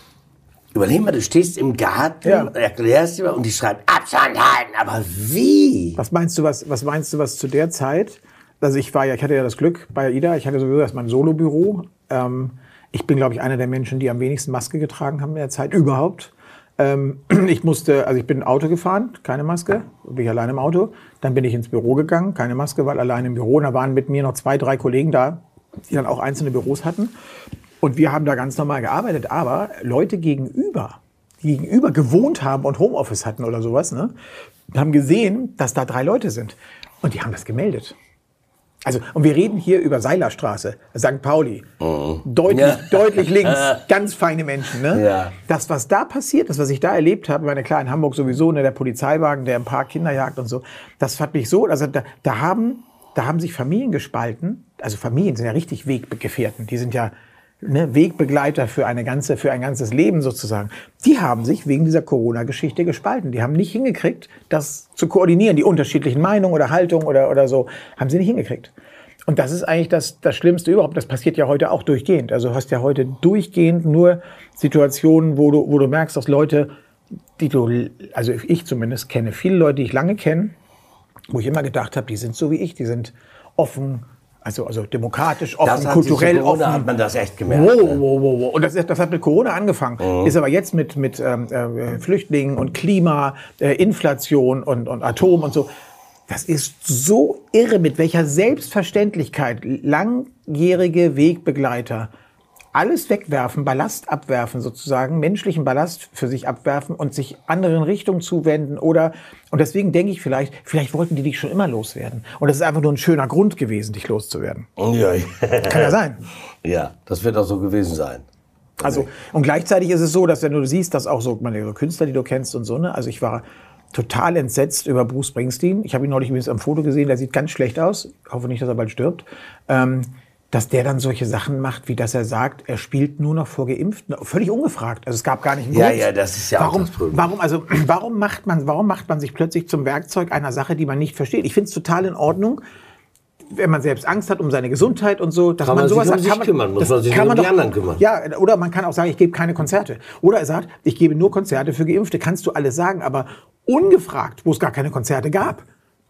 Überleg mal, du stehst im Garten, ja. erklärst dir und die schreibt Abstand halten, aber wie? Was meinst du, was, was meinst du, was zu der Zeit, also ich war ja, ich hatte ja das Glück bei AIDA, ich hatte sowieso erstmal ein Solobüro. Ähm, ich bin, glaube ich, einer der Menschen, die am wenigsten Maske getragen haben in der Zeit überhaupt. Ähm, ich musste, also ich bin Auto gefahren, keine Maske, bin ich allein im Auto. Dann bin ich ins Büro gegangen, keine Maske, weil allein im Büro. Und da waren mit mir noch zwei, drei Kollegen da, die dann auch einzelne Büros hatten. Und wir haben da ganz normal gearbeitet, aber Leute gegenüber, die gegenüber gewohnt haben und Homeoffice hatten oder sowas, ne, haben gesehen, dass da drei Leute sind. Und die haben das gemeldet. Also, und wir reden hier über Seilerstraße, Sankt Pauli. Oh. Deutlich, ja. deutlich links, ganz feine Menschen, ne? Ja. Das, was da passiert, das, was ich da erlebt habe, meine klar in Hamburg sowieso, ne, der Polizeiwagen, der ein paar Kinder jagt und so, das fand mich so, also da, da haben, da haben sich Familien gespalten. Also Familien sind ja richtig Weggefährten, die sind ja, Ne, Wegbegleiter für eine ganze, für ein ganzes Leben sozusagen. Die haben sich wegen dieser Corona-Geschichte gespalten. Die haben nicht hingekriegt, das zu koordinieren. Die unterschiedlichen Meinungen oder Haltungen oder, oder so, haben sie nicht hingekriegt. Und das ist eigentlich das, das Schlimmste überhaupt. Das passiert ja heute auch durchgehend. Also du hast ja heute durchgehend nur Situationen, wo du, wo du merkst, dass Leute, die du, also ich zumindest kenne, viele Leute, die ich lange kenne, wo ich immer gedacht habe, die sind so wie ich, die sind offen, Also, also demokratisch, offen, das hat kulturell Corona offen. Hat man das echt gemerkt. Wow, wow, wow, wow. Und das, das hat mit Corona angefangen. Mhm. Ist aber jetzt mit, mit ähm, äh, Flüchtlingen und Klima, äh, Inflation und, und Atom und so. Das ist so irre, mit welcher Selbstverständlichkeit langjährige Wegbegleiter alles wegwerfen, Ballast abwerfen sozusagen, menschlichen Ballast für sich abwerfen und sich anderen Richtungen zuwenden oder, und deswegen denke ich vielleicht, vielleicht wollten die dich schon immer loswerden. Und das ist einfach nur ein schöner Grund gewesen, dich loszuwerden. Ja. Kann ja sein. Ja, das wird auch so gewesen sein. Also, und gleichzeitig ist es so, dass wenn du siehst, dass auch so, meine, so Künstler, die du kennst und so, ne, also ich war total entsetzt über Bruce Springsteen. Ich habe ihn neulich übrigens am Foto gesehen, der sieht ganz schlecht aus. Ich hoffe nicht, dass er bald stirbt. Ähm, dass der dann solche Sachen macht, wie dass er sagt, er spielt nur noch vor Geimpften, völlig ungefragt. Also es gab gar nicht einen Grund. Ja, ja, das ist ja warum, auch das Problem. Warum, also, warum macht man, warum macht man sich plötzlich zum Werkzeug einer Sache, die man nicht versteht? Ich finde es total in Ordnung, wenn man selbst Angst hat um seine Gesundheit und so, dass kann man, man sowas sich um sagt, sich kann man, kümmern, muss man sich kann um man die doch, anderen kümmern. Ja, oder man kann auch sagen, ich gebe keine Konzerte. Oder er sagt, ich gebe nur Konzerte für Geimpfte. Kannst du alles sagen, aber ungefragt, wo es gar keine Konzerte gab.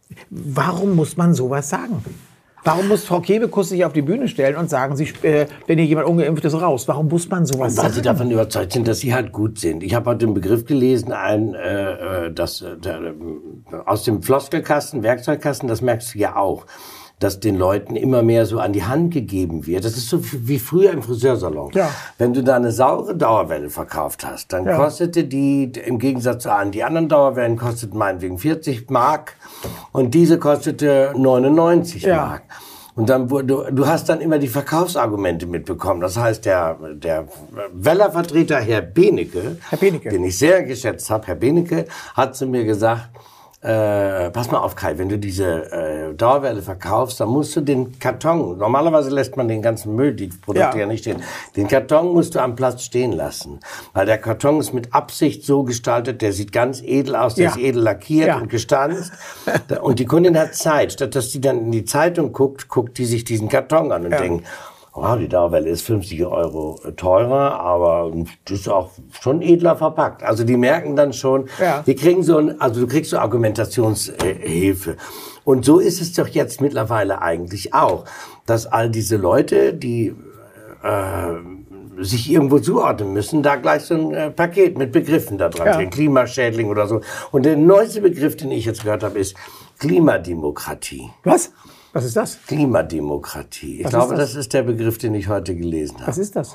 Warum muss man sowas sagen? Warum muss Frau Kebekus sich auf die Bühne stellen und sagen, sie, äh, wenn hier jemand ungeimpft ist, raus? Warum muss man sowas sagen? Weil sie davon überzeugt sind, dass sie halt gut sind. Ich habe heute den Begriff gelesen, ein, äh, das, äh, der, aus dem Floskelkasten, Werkzeugkasten, das merkst du ja auch, dass den Leuten immer mehr so an die Hand gegeben wird. Das ist so wie früher im Friseursalon. Ja. Wenn du da eine saure Dauerwelle verkauft hast, dann ja. kostete die, im Gegensatz zu allen, die anderen Dauerwellen kosteten meinetwegen vierzig Mark und diese kostete neunundneunzig ja. Mark. Und dann, du, du hast dann immer die Verkaufsargumente mitbekommen. Das heißt, der, der Wellervertreter Herr Benecke, Herr Benecke, den ich sehr geschätzt habe, Herr Benecke, hat zu mir gesagt, Äh, pass mal auf, Kai, wenn du diese äh, Dauerwelle verkaufst, dann musst du den Karton, normalerweise lässt man den ganzen Müll, die Produkte ja, ja nicht stehen, den Karton musst du am Platz stehen lassen. Weil der Karton ist mit Absicht so gestaltet, der sieht ganz edel aus, der ja. ist edel lackiert ja. und gestanzt. Und die Kundin hat Zeit, statt dass die dann in die Zeitung guckt, guckt die sich diesen Karton an und ja. denkt, oh, die Dauerwelle ist fünfzig Euro teurer, aber das ist auch schon edler verpackt. Also die merken dann schon, ja. die kriegen so ein, also du kriegst so Argumentationshilfe. Und so ist es doch jetzt mittlerweile eigentlich auch, dass all diese Leute, die äh, sich irgendwo zuordnen müssen, da gleich so ein äh, Paket mit Begriffen da dran, ja. Klimaschädling oder so. Und der neueste Begriff, den ich jetzt gehört habe, ist Klimademokratie. Was? Was ist das? Klimademokratie. Ich Was glaube, ist das? das ist der Begriff, den ich heute gelesen habe. Was ist das?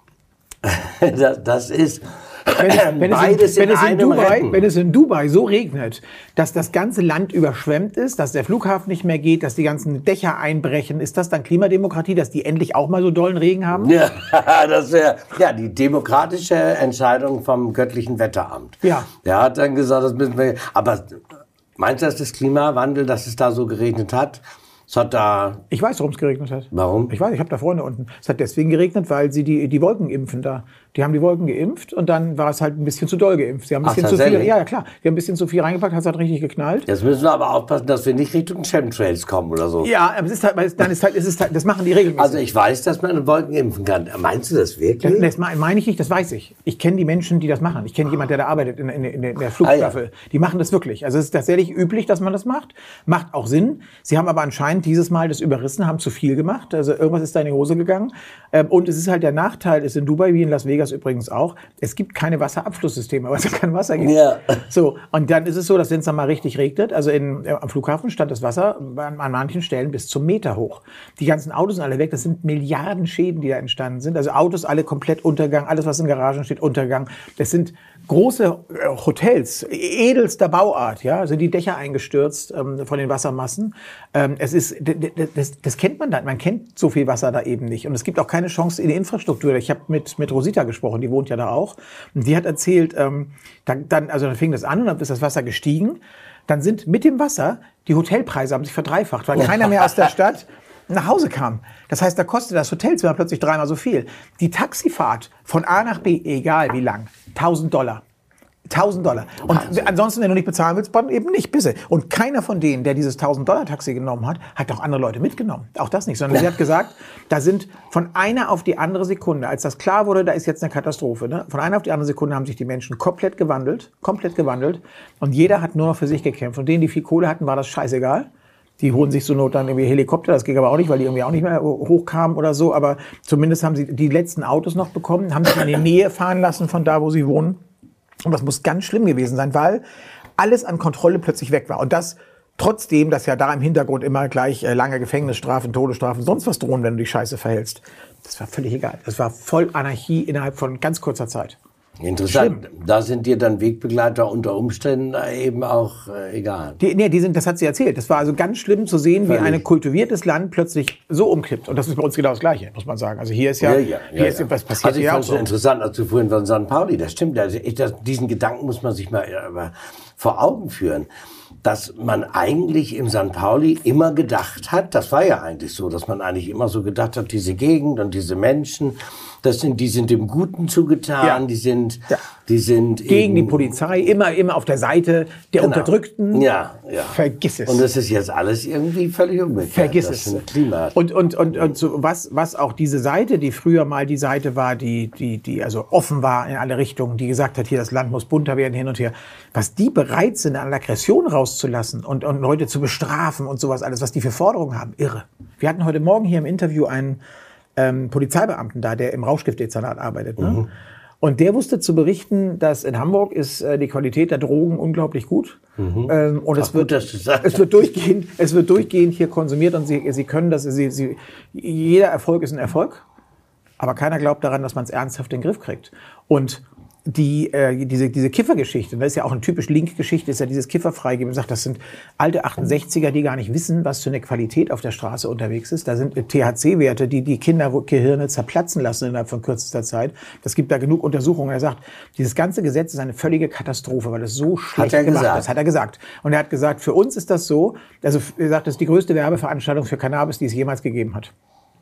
das, das ist wenn, wenn beides es in, wenn in es in einem Dubai, retten. Wenn es in Dubai so regnet, dass das ganze Land überschwemmt ist, dass der Flughafen nicht mehr geht, dass die ganzen Dächer einbrechen, ist das dann Klimademokratie, dass die endlich auch mal so dollen Regen haben? Ja, das wäre ja die demokratische Entscheidung vom göttlichen Wetteramt. Ja. Der hat dann gesagt, das müssen wir. Aber meinst du, dass das Klimawandel, dass es da so geregnet hat? Es hat da. Ich weiß, warum es geregnet hat. Warum? Ich weiß, ich habe da Freunde unten. Es hat deswegen geregnet, weil sie die, die Wolken impfen da. Die haben die Wolken geimpft und dann war es halt ein bisschen zu doll geimpft. Sie haben ein bisschen Ach, zu viel. tatsächlich? Ja, ja, klar. Die haben ein bisschen zu viel reingepackt, hat es halt richtig geknallt. Jetzt müssen wir aber aufpassen, dass wir nicht Richtung Chemtrails kommen oder so. Ja, aber es ist halt, weil es- dann ist halt, es ist halt, das machen die regelmäßig. Also ich weiß, dass man Wolken impfen kann. Meinst du das wirklich? Das, das meine ich nicht, das weiß ich. Ich kenne die Menschen, die das machen. Ich kenne jemanden, der da arbeitet in, in, in, in der Flugstaffel. Ah, ja. Die machen das wirklich. Also es ist tatsächlich üblich, dass man das macht. Macht auch Sinn. Sie haben aber anscheinend dieses Mal das überrissen, haben zu viel gemacht. Also irgendwas ist da in die Hose gegangen. Ähm, Und es ist halt der Nachteil, ist in Dubai wie in Las Vegas übrigens auch, es gibt keine Wasserabflusssysteme, weil es kein Wasser gibt. Ja. So, und dann ist es so, dass wenn es dann mal richtig regnet, also in, äh, am Flughafen stand das Wasser an, an manchen Stellen bis zum Meter hoch. Die ganzen Autos sind alle weg, das sind Milliarden Schäden, die da entstanden sind. Also Autos alle komplett untergegangen, alles was in Garagen steht, untergegangen. Das sind große äh, Hotels, edelster Bauart, ja, sind die Dächer eingestürzt ähm, von den Wassermassen. Ähm, es ist, d- d- das, das kennt man da, man kennt so viel Wasser da eben nicht. Und es gibt auch keine Chance in die Infrastruktur. Ich habe mit, mit Rosita gesprochen, die wohnt ja da auch. Und die hat erzählt, ähm, dann, dann, also dann fing das an und dann ist das Wasser gestiegen. Dann sind mit dem Wasser, die Hotelpreise haben sich verdreifacht, weil keiner mehr aus der Stadt nach Hause kam. Das heißt, da kostet das Hotelzimmer plötzlich dreimal so viel. Die Taxifahrt von A nach B, egal wie lang, tausend Dollar. tausend Dollar. Und Wahnsinn. ansonsten, wenn du nicht bezahlen willst, dann eben nicht, bitte. Und keiner von denen, der dieses tausend-Dollar-Taxi genommen hat, hat auch andere Leute mitgenommen. Auch das nicht. Sondern sie hat gesagt, da sind von einer auf die andere Sekunde, als das klar wurde, da ist jetzt eine Katastrophe, ne? Von einer auf die andere Sekunde haben sich die Menschen komplett gewandelt, komplett gewandelt. Und jeder hat nur noch für sich gekämpft. Und denen, die viel Kohle hatten, war das scheißegal. Die holen sich zur Not dann irgendwie Helikopter, das ging aber auch nicht, weil die irgendwie auch nicht mehr hochkamen oder so. Aber zumindest haben sie die letzten Autos noch bekommen, haben sich in die Nähe fahren lassen von da, wo sie wohnen. Und das muss ganz schlimm gewesen sein, weil alles an Kontrolle plötzlich weg war. Und das trotzdem, dass ja da im Hintergrund immer gleich äh, lange Gefängnisstrafen, Todesstrafen, sonst was drohen, wenn du dich scheiße verhältst. Das war völlig egal. Das war voll Anarchie innerhalb von ganz kurzer Zeit. Interessant. Schlimm. Da sind dir dann Wegbegleiter unter Umständen eben auch äh, egal. Die, nee, die sind, das hat sie erzählt. Das war also ganz schlimm zu sehen, wie Völlig. ein kultiviertes Land plötzlich so umkippt. Und das ist bei uns genau das Gleiche, muss man sagen. Also hier ist ja, hier ist, was passiert also ich hier auch fand es so. interessant, als du vorhin von Sankt Pauli, das stimmt. Also ich, das, diesen Gedanken muss man sich mal äh, aber vor Augen führen, dass man eigentlich im Sankt Pauli immer gedacht hat, das war ja eigentlich so, dass man eigentlich immer so gedacht hat, diese Gegend und diese Menschen, das sind, die sind dem Guten zugetan, Ja. die sind, Ja. die sind Gegen die eben, Polizei, immer, immer auf der Seite der Genau. Unterdrückten. Ja, ja. Vergiss es. Und das ist jetzt alles irgendwie völlig umgekehrt. Vergiss das es. sind Klima. Und, und, und, und so was, was auch diese Seite, die früher mal die Seite war, die, die, die also offen war in alle Richtungen, die gesagt hat, hier das Land muss bunter werden, hin und her, was die bereit sind, an Aggression rauszulassen und, und Leute zu bestrafen und sowas alles, was die für Forderungen haben, irre. Wir hatten heute Morgen hier im Interview einen ähm, Polizeibeamten da, der im Rauschgiftdezernat arbeitet. Ne? Mhm. Und der wusste zu berichten, dass in Hamburg ist äh, die Qualität der Drogen unglaublich gut. Ähm, und es Ach, wird, gut, dass du sagst. es wird durchgehend, es wird durchgehend hier konsumiert und sie, sie können das, sie, sie, jeder Erfolg ist ein Erfolg, aber keiner glaubt daran, dass man es ernsthaft in den Griff kriegt. Und die, äh, diese, diese Kiffergeschichte, das ist ja auch eine typisch linke Geschichte, ist ja dieses Kifferfreigeben. Man sagt, das sind alte achtundsechziger, die gar nicht wissen, was für eine Qualität auf der Straße unterwegs ist. Da sind T H C-Werte, die die Kindergehirne zerplatzen lassen innerhalb von kürzester Zeit. Das gibt da genug Untersuchungen. Er sagt, dieses ganze Gesetz ist eine völlige Katastrophe, weil es so schlecht er gemacht gesagt. ist. Hat er gesagt. Und er hat gesagt, für uns ist das so, also er sagt, das ist die größte Werbeveranstaltung für Cannabis, die es jemals gegeben hat.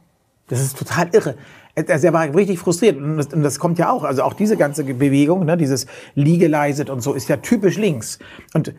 Das ist total irre. Also er war richtig frustriert. Und das, und das kommt ja auch. Also auch diese ganze Bewegung, ne, dieses Legalized und so, ist ja typisch links. Und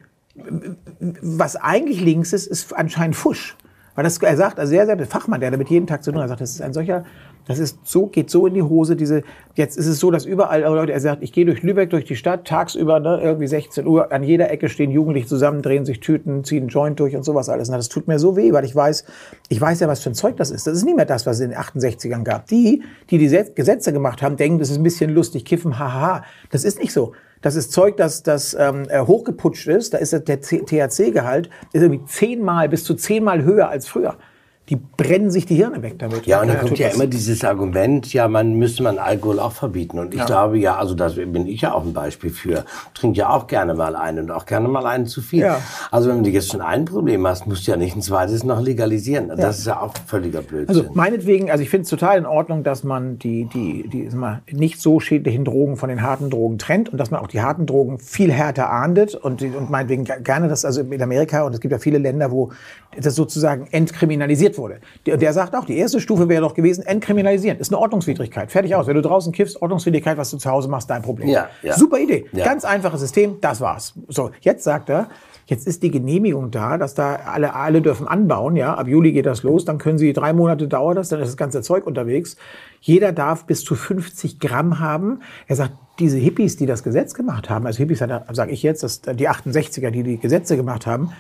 was eigentlich links ist, ist anscheinend Fusch. Weil das, er sagt, also sehr, sehr Fachmann, der damit jeden Tag zu tun hat, er sagt, das ist ein solcher Das ist so, geht so in die Hose, diese, jetzt ist es so, dass überall Leute, er sagt, ich gehe durch Lübeck, durch die Stadt, tagsüber, ne, irgendwie sechzehn Uhr, an jeder Ecke stehen Jugendliche zusammen, drehen sich Tüten, ziehen einen Joint durch und sowas alles. Und das tut mir so weh, weil ich weiß, ich weiß ja, was für ein Zeug das ist. Das ist nicht mehr das, was es in den achtundsechzigern gab. Die, die die Gesetze gemacht haben, denken, das ist ein bisschen lustig, kiffen, haha. Das ist nicht so. Das ist Zeug, das, das ähm, hochgeputscht ist. Da ist der T H C-Gehalt ist irgendwie zehnmal, bis zu zehnmal höher als früher. Die brennen sich die Hirne weg damit. Ja, und dann kommt ja immer dieses Argument, ja, man müsste man Alkohol auch verbieten. Und ich ja. glaube ja, also das bin ich ja auch ein Beispiel für. Trinke ja auch gerne mal einen und auch gerne mal einen zu viel. Ja. Also wenn du jetzt schon ein Problem hast, musst du ja nicht ein zweites noch legalisieren. Das ja. ist ja auch völliger Blödsinn. Also meinetwegen, also ich finde es total in Ordnung, dass man die, die, die mal, nicht so schädlichen Drogen von den harten Drogen trennt und dass man auch die harten Drogen viel härter ahndet und, und meinetwegen gerne das, also in Amerika, und es gibt ja viele Länder, wo das sozusagen entkriminalisiert wurde. Der, der sagt auch, die erste Stufe wäre doch gewesen, entkriminalisieren. Ist eine Ordnungswidrigkeit. Fertig aus. Wenn du draußen kiffst, Ordnungswidrigkeit, was du zu Hause machst, dein Problem. Ja, ja. Super Idee. Ja. Ganz einfaches System, das war's. So, jetzt sagt er, jetzt ist die Genehmigung da, dass da alle, alle dürfen anbauen, ja. Ab Juli geht das los, dann können sie, drei Monate dauert das, dann ist das ganze Zeug unterwegs. Jeder darf bis zu fünfzig Gramm haben. Er sagt, diese Hippies, die das Gesetz gemacht haben, also Hippies, sage ich jetzt, das, die achtundsechziger, die die Gesetze gemacht haben,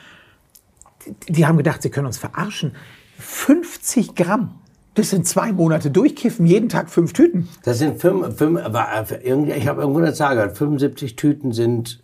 die, die haben gedacht, sie können uns verarschen. fünfzig Gramm. Das sind zwei Monate durchkiffen, jeden Tag fünf Tüten. Das sind fünf, fünf ich habe irgendwo eine Zahl gehört, fünfundsiebzig Tüten sind...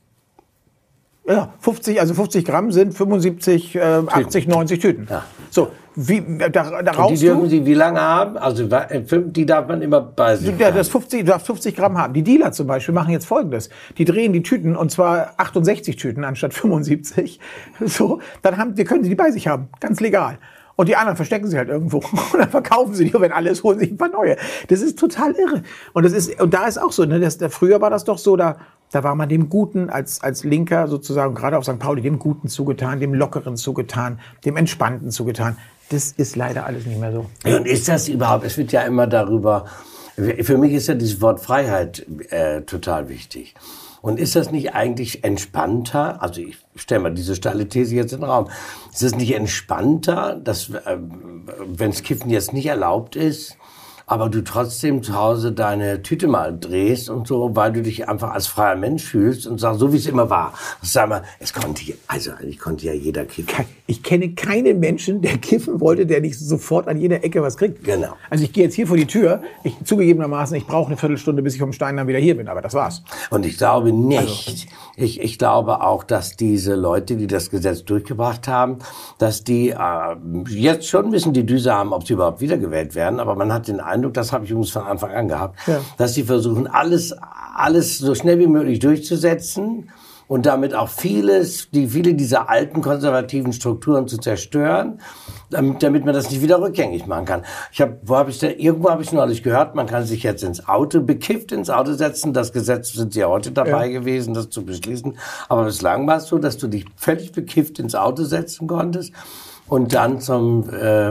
Ja, fünfzig, also fünfzig Gramm sind fünfundsiebzig, äh, achtzig, neunzig Tüten. Ja. So, wie, da, da rauchst die dürfen du, Sie wie lange haben? Also, die darf man immer bei sich ja, das fünfzig, du darfst fünfzig Gramm haben. Die Dealer zum Beispiel machen jetzt Folgendes. Die drehen die Tüten, und zwar achtundsechzig Tüten anstatt fünfundsiebzig. So, dann haben, wir können sie die bei sich haben. Ganz legal. Und die anderen verstecken sie halt irgendwo. Und dann verkaufen sie die. Und wenn alles, holen sich ein paar neue. Das ist total irre. Und das ist, und da ist auch so, ne, das, da, früher war das doch so, da, da war man dem Guten als, als Linker sozusagen, gerade auf Sankt Pauli, dem Guten zugetan, dem Lockeren zugetan, dem Entspannten zugetan. Das ist leider alles nicht mehr so. Und ist das überhaupt, es wird ja immer darüber, für mich ist ja dieses Wort Freiheit äh, total wichtig. Und ist das nicht eigentlich entspannter, also ich stelle mal diese steile These jetzt in den Raum, ist es nicht entspannter, dass, äh, wenn das Kiffen jetzt nicht erlaubt ist, aber du trotzdem zu Hause deine Tüte mal drehst und so, weil du dich einfach als freier Mensch fühlst und sagst, so wie es immer war. Sag mal, es konnte, also eigentlich konnte ja jeder kiffen. Ich kenne keinen Menschen, der kiffen wollte, der nicht sofort an jeder Ecke was kriegt. Genau. Also ich gehe jetzt hier vor die Tür, ich zugegebenermaßen, ich brauche eine Viertelstunde, bis ich vom Stein dann wieder hier bin, aber das war's. Und ich glaube nicht, also. ich, ich glaube auch, dass diese Leute, die das Gesetz durchgebracht haben, dass die äh, jetzt schon wissen, die Düse haben, ob sie überhaupt wiedergewählt werden, aber man hat den Eindruck, das habe ich übrigens von Anfang an gehabt, ja. dass sie versuchen, alles, alles so schnell wie möglich durchzusetzen und damit auch vieles, die viele dieser alten konservativen Strukturen zu zerstören, damit, damit man das nicht wieder rückgängig machen kann. Ich habe, wo habe ich denn, irgendwo habe ich neulich gehört, man kann sich jetzt ins Auto, bekifft ins Auto setzen. Das Gesetz sind sie ja heute dabei ja. gewesen, das zu beschließen. Aber bislang war es so, dass du dich völlig bekifft ins Auto setzen konntest und dann zum äh,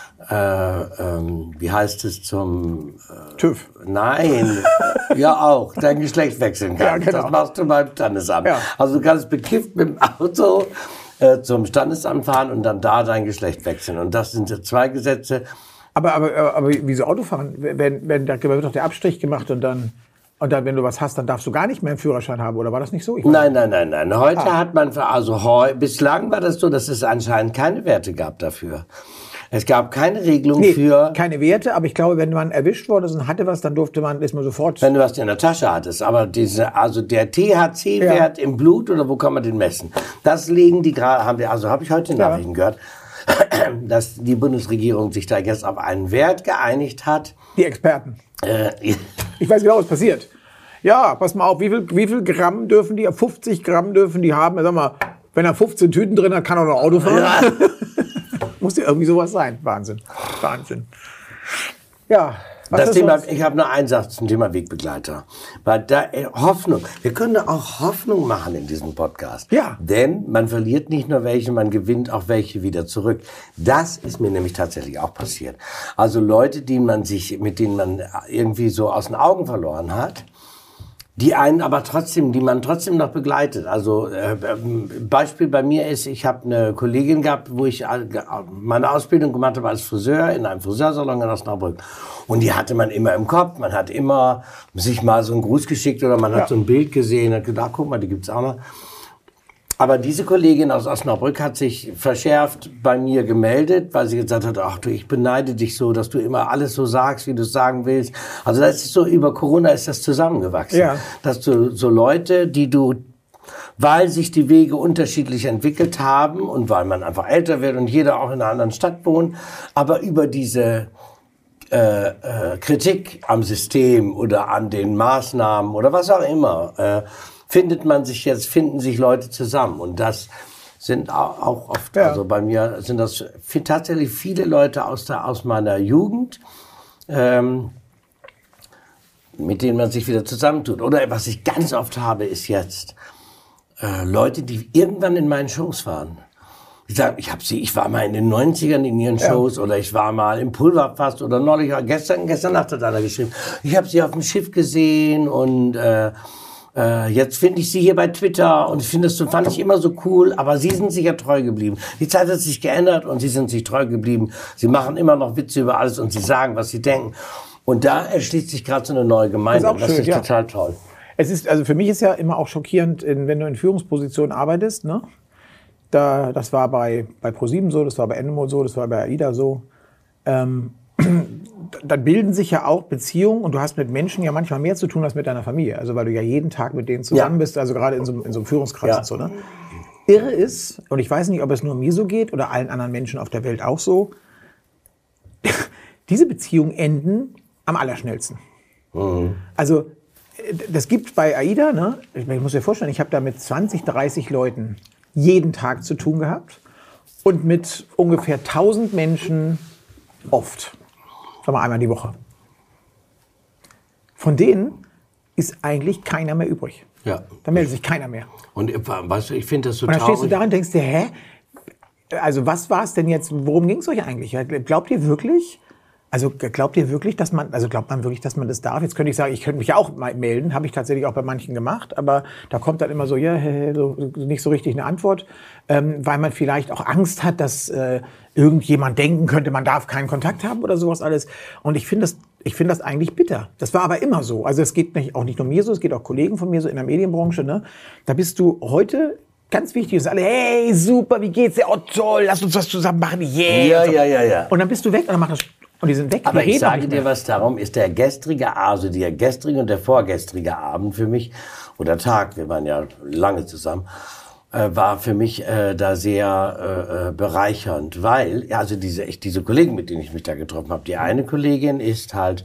Äh, ähm, wie heißt es zum äh, TÜV? Nein, ja auch, dein Geschlecht wechseln kannst. Ja, genau. Das machst du beim Standesamt. Ja. Also du kannst bekifft mit dem Auto äh, zum Standesamt fahren und dann da dein Geschlecht wechseln. Und das sind zwei Gesetze. Aber aber aber, aber wieso Autofahren? Wenn wenn da wird doch der Abstrich gemacht und dann und dann, wenn du was hast, dann darfst du gar nicht mehr einen Führerschein haben, oder war das nicht so? Ich nein, nein, nein, nein. Heute ah. hat man, also heu, bislang war das so, dass es anscheinend keine Werte gab dafür. Es gab keine Regelung nee, für... keine Werte, aber ich glaube, wenn man erwischt wurde und hatte was, dann durfte man, ist man sofort... Wenn du was in der Tasche hattest, aber diese, also der T H C-Wert ja. im Blut, oder wo kann man den messen? Das legen die gerade, haben wir, also habe ich heute in Nachrichten ja. gehört, dass die Bundesregierung sich da jetzt auf einen Wert geeinigt hat. Die Experten. Äh, ich weiß genau, was passiert. Ja, pass mal auf, wie viel, wie viel Gramm dürfen die, fünfzig Gramm dürfen die haben? Sag mal, wenn er fünfzehn Tüten drin hat, kann er noch Auto fahren. Ja. Muss ja irgendwie sowas sein. Wahnsinn. Wahnsinn. Ja. Was das Thema, ich habe nur einen Satz zum Thema Wegbegleiter. Weil da äh, Hoffnung, wir können auch Hoffnung machen in diesem Podcast. Ja. Denn man verliert nicht nur welche, man gewinnt auch welche wieder zurück. Das ist mir nämlich tatsächlich auch passiert. Also Leute, die man sich, mit denen man irgendwie so aus den Augen verloren hat, die einen aber trotzdem, die man trotzdem noch begleitet. Also äh, Beispiel bei mir ist, ich habe eine Kollegin gehabt, wo ich meine Ausbildung gemacht habe als Friseur in einem Friseursalon in Osnabrück. Und die hatte man immer im Kopf. Man hat immer sich mal so einen Gruß geschickt oder man hat ja. so ein Bild gesehen, hat gedacht, guck mal, die gibt's auch noch. Aber diese Kollegin aus Osnabrück hat sich verschärft bei mir gemeldet, weil sie gesagt hat, ach du, ich beneide dich so, dass du immer alles so sagst, wie du es sagen willst. Also das ist so, über Corona ist das zusammengewachsen. Ja. Dass du so Leute, die du, weil sich die Wege unterschiedlich entwickelt haben und weil man einfach älter wird und jeder auch in einer anderen Stadt wohnt, aber über diese äh, äh, Kritik am System oder an den Maßnahmen oder was auch immer, äh, findet man sich jetzt, finden sich Leute zusammen. Und das sind auch oft, ja. also bei mir sind das tatsächlich viele Leute aus der, aus meiner Jugend, ähm, mit denen man sich wieder zusammentut. Oder was ich ganz oft habe, ist jetzt äh, Leute, die irgendwann in meinen Shows waren. Ich sage, ich habe sie, ich war mal in den neunzigern in ihren Shows ja. oder ich war mal im Pulverfass oder neulich, gestern, gestern Nacht hat einer geschrieben, ich habe sie auf dem Schiff gesehen und äh, Äh, jetzt finde ich sie hier bei Twitter und ich finde das so, fand ich immer so cool, aber sie sind sich ja treu geblieben. Die Zeit hat sich geändert und sie sind sich treu geblieben. Sie machen immer noch Witze über alles und sie sagen, was sie denken. Und da erschließt sich gerade so eine neue Gemeinde. Das ist, auch das schön, ist ja. total toll. Es ist, also für mich ist ja immer auch schockierend, in, wenn du in Führungspositionen arbeitest, ne? Da, das war bei, bei ProSieben so, das war bei Endemol so, das war bei AIDA so. Ähm, dann bilden sich ja auch Beziehungen und du hast mit Menschen ja manchmal mehr zu tun als mit deiner Familie. Also weil du ja jeden Tag mit denen zusammen ja. bist, also gerade in so, in so einem Führungskreis ja. und so. Ne? Irre ist, und ich weiß nicht, ob es nur mir so geht oder allen anderen Menschen auf der Welt auch so, diese Beziehungen enden am allerschnellsten. Mhm. Also das gibt bei AIDA, ne? Ich muss dir vorstellen, ich habe da mit zwanzig, dreißig Leuten jeden Tag zu tun gehabt und mit ungefähr tausend Menschen oft. Sagen wir einmal die Woche. Von denen ist eigentlich keiner mehr übrig. Ja. Da meldet sich keiner mehr. Und weißt du, ich finde das so traurig. Und dann stehst du traurig. da und denkst dir, hä? Also was war es denn jetzt, worum ging es euch eigentlich? Glaubt ihr wirklich, also glaubt ihr wirklich, dass man, also glaubt man wirklich, dass man das darf? Jetzt könnte ich sagen, ich könnte mich ja auch mal melden, habe ich tatsächlich auch bei manchen gemacht, aber da kommt dann immer so, ja, so, nicht so richtig eine Antwort, ähm, weil man vielleicht auch Angst hat, dass äh, irgendjemand denken könnte, man darf keinen Kontakt haben oder sowas alles. Und ich finde das, ich finde das eigentlich bitter. Das war aber immer so. Also es geht nicht, auch nicht nur mir so, es geht auch Kollegen von mir so in der Medienbranche. Ne? Da bist du heute ganz wichtig, ist alle, hey, super, wie geht's dir? Oh toll, lass uns was zusammen machen, Ja, yeah. ja, ja, ja. Und dann bist du weg und dann macht das. Und die sind weg. Aber ich sage dir was, darum ist der gestrige, also der gestrige und der vorgestrige Abend für mich, oder Tag, wir waren ja lange zusammen, äh, war für mich äh, da sehr äh, bereichernd, weil, ja, also diese, ich, diese Kollegen, mit denen ich mich da getroffen habe, die eine Kollegin ist halt,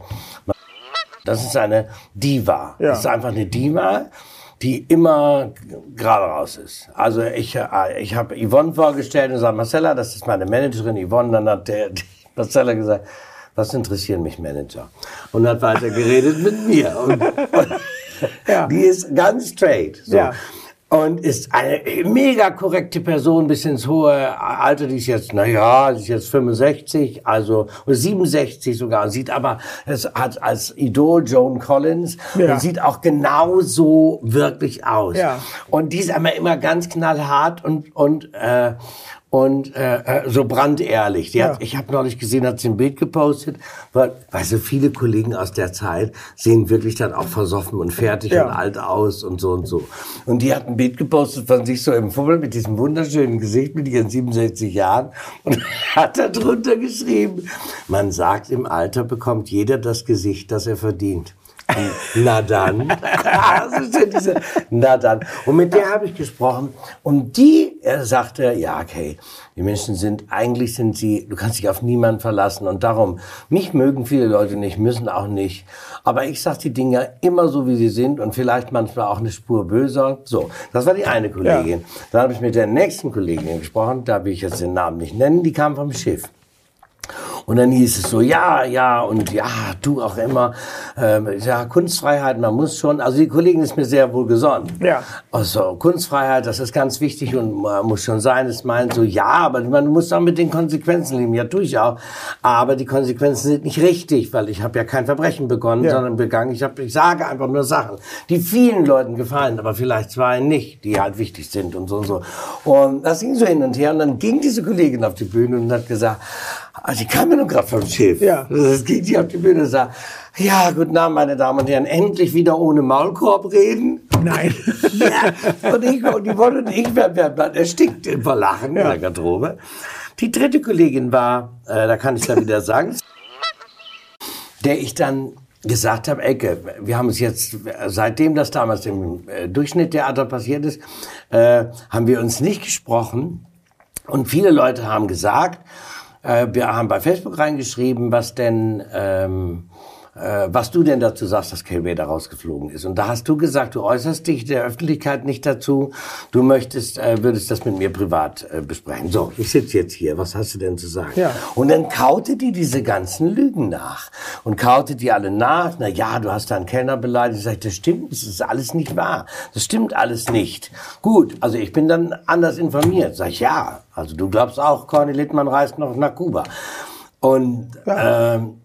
das ist eine Diva, ja. Das ist einfach eine Diva, die immer gerade raus ist. Also ich, äh, ich habe Yvonne vorgestellt und gesagt, Marcella, das ist meine Managerin Yvonne, dann hat der, Marcella gesagt, was interessieren mich Manager? Und hat weiter geredet mit mir. Und, und ja. Die ist ganz straight. So. Ja. Und ist eine mega korrekte Person bis ins hohe Alter. Die ist jetzt, na ja, die ist jetzt fünfundsechzig, also oder siebenundsechzig sogar. Sieht aber, es hat als Idol Joan Collins ja. Und sieht auch genauso wirklich aus. Ja. Und die ist aber immer ganz knallhart und und äh, und äh, so brandehrlich. Die hat, ja. Ich habe neulich gesehen, hat sie ein Bild gepostet, weil, weißt du, viele Kollegen aus der Zeit sehen wirklich dann auch versoffen und fertig ja. und alt aus und so und so. Und die hat ein Bild gepostet von sich so im Fummel mit diesem wunderschönen Gesicht mit ihren siebenundsechzig Jahren und hat da drunter geschrieben, man sagt, im Alter bekommt jeder das Gesicht, das er verdient. Na dann. diese, na dann. Und mit der habe ich gesprochen. Und die er sagte, ja, okay, die Menschen sind, eigentlich sind sie, du kannst dich auf niemanden verlassen. Und darum, mich mögen viele Leute nicht, müssen auch nicht. Aber ich sag die Dinge immer so, wie sie sind und vielleicht manchmal auch eine Spur böser. So, das war die eine Kollegin. Ja. Dann habe ich mit der nächsten Kollegin gesprochen, da will ich jetzt den Namen nicht nennen, die kam vom Schiff. Und dann hieß es so, ja, ja und ja, du auch immer, ähm, ja, Kunstfreiheit, man muss schon, also die Kollegin ist mir sehr wohl gesonnen. Ja. Also Kunstfreiheit, das ist ganz wichtig und man muss schon sein, es meint so, ja, aber man muss auch mit den Konsequenzen leben, ja, tue ich auch, aber die Konsequenzen sind nicht richtig, weil ich habe ja kein Verbrechen begonnen, ja. sondern begangen, ich, hab, ich sage einfach nur Sachen, die vielen Leuten gefallen, aber vielleicht zwei nicht, die halt wichtig sind und so und so. Und das ging so hin und her und dann ging diese Kollegin auf die Bühne und hat gesagt, also die kam mir nur gerade vom Schiff. Ja. Das ging die auf die Bühne und sagt, ja, guten Abend, meine Damen und Herren, endlich wieder ohne Maulkorb reden. Nein. Ja, und ich und die Wolle und ich werden erstickt vor Lachen ja. in der Garderobe. Die dritte Kollegin war, äh, da kann ich da wieder sagen, der ich dann gesagt habe, Ecke, wir haben es jetzt, seitdem das damals im äh, Durchschnitttheater passiert ist, äh, haben wir uns nicht gesprochen. Und viele Leute haben gesagt, äh, wir haben bei Facebook reingeschrieben, was denn, ähm, äh, was du denn dazu sagst, dass Kay Ray da rausgeflogen ist. Und da hast du gesagt, du äußerst dich der Öffentlichkeit nicht dazu. Du möchtest, äh, würdest das mit mir privat äh, besprechen. So, ich sitze jetzt hier. Was hast du denn zu sagen? Ja. Und dann kaute die diese ganzen Lügen nach. Und kaute die alle nach. Na ja, du hast da einen Kellner beleidigt. Ich sage, das stimmt, das ist alles nicht wahr. Das stimmt alles nicht. Gut, also ich bin dann anders informiert. Sag ich, ja, also du glaubst auch, Corny Littmann reist noch nach Kuba. Und, ja. ähm,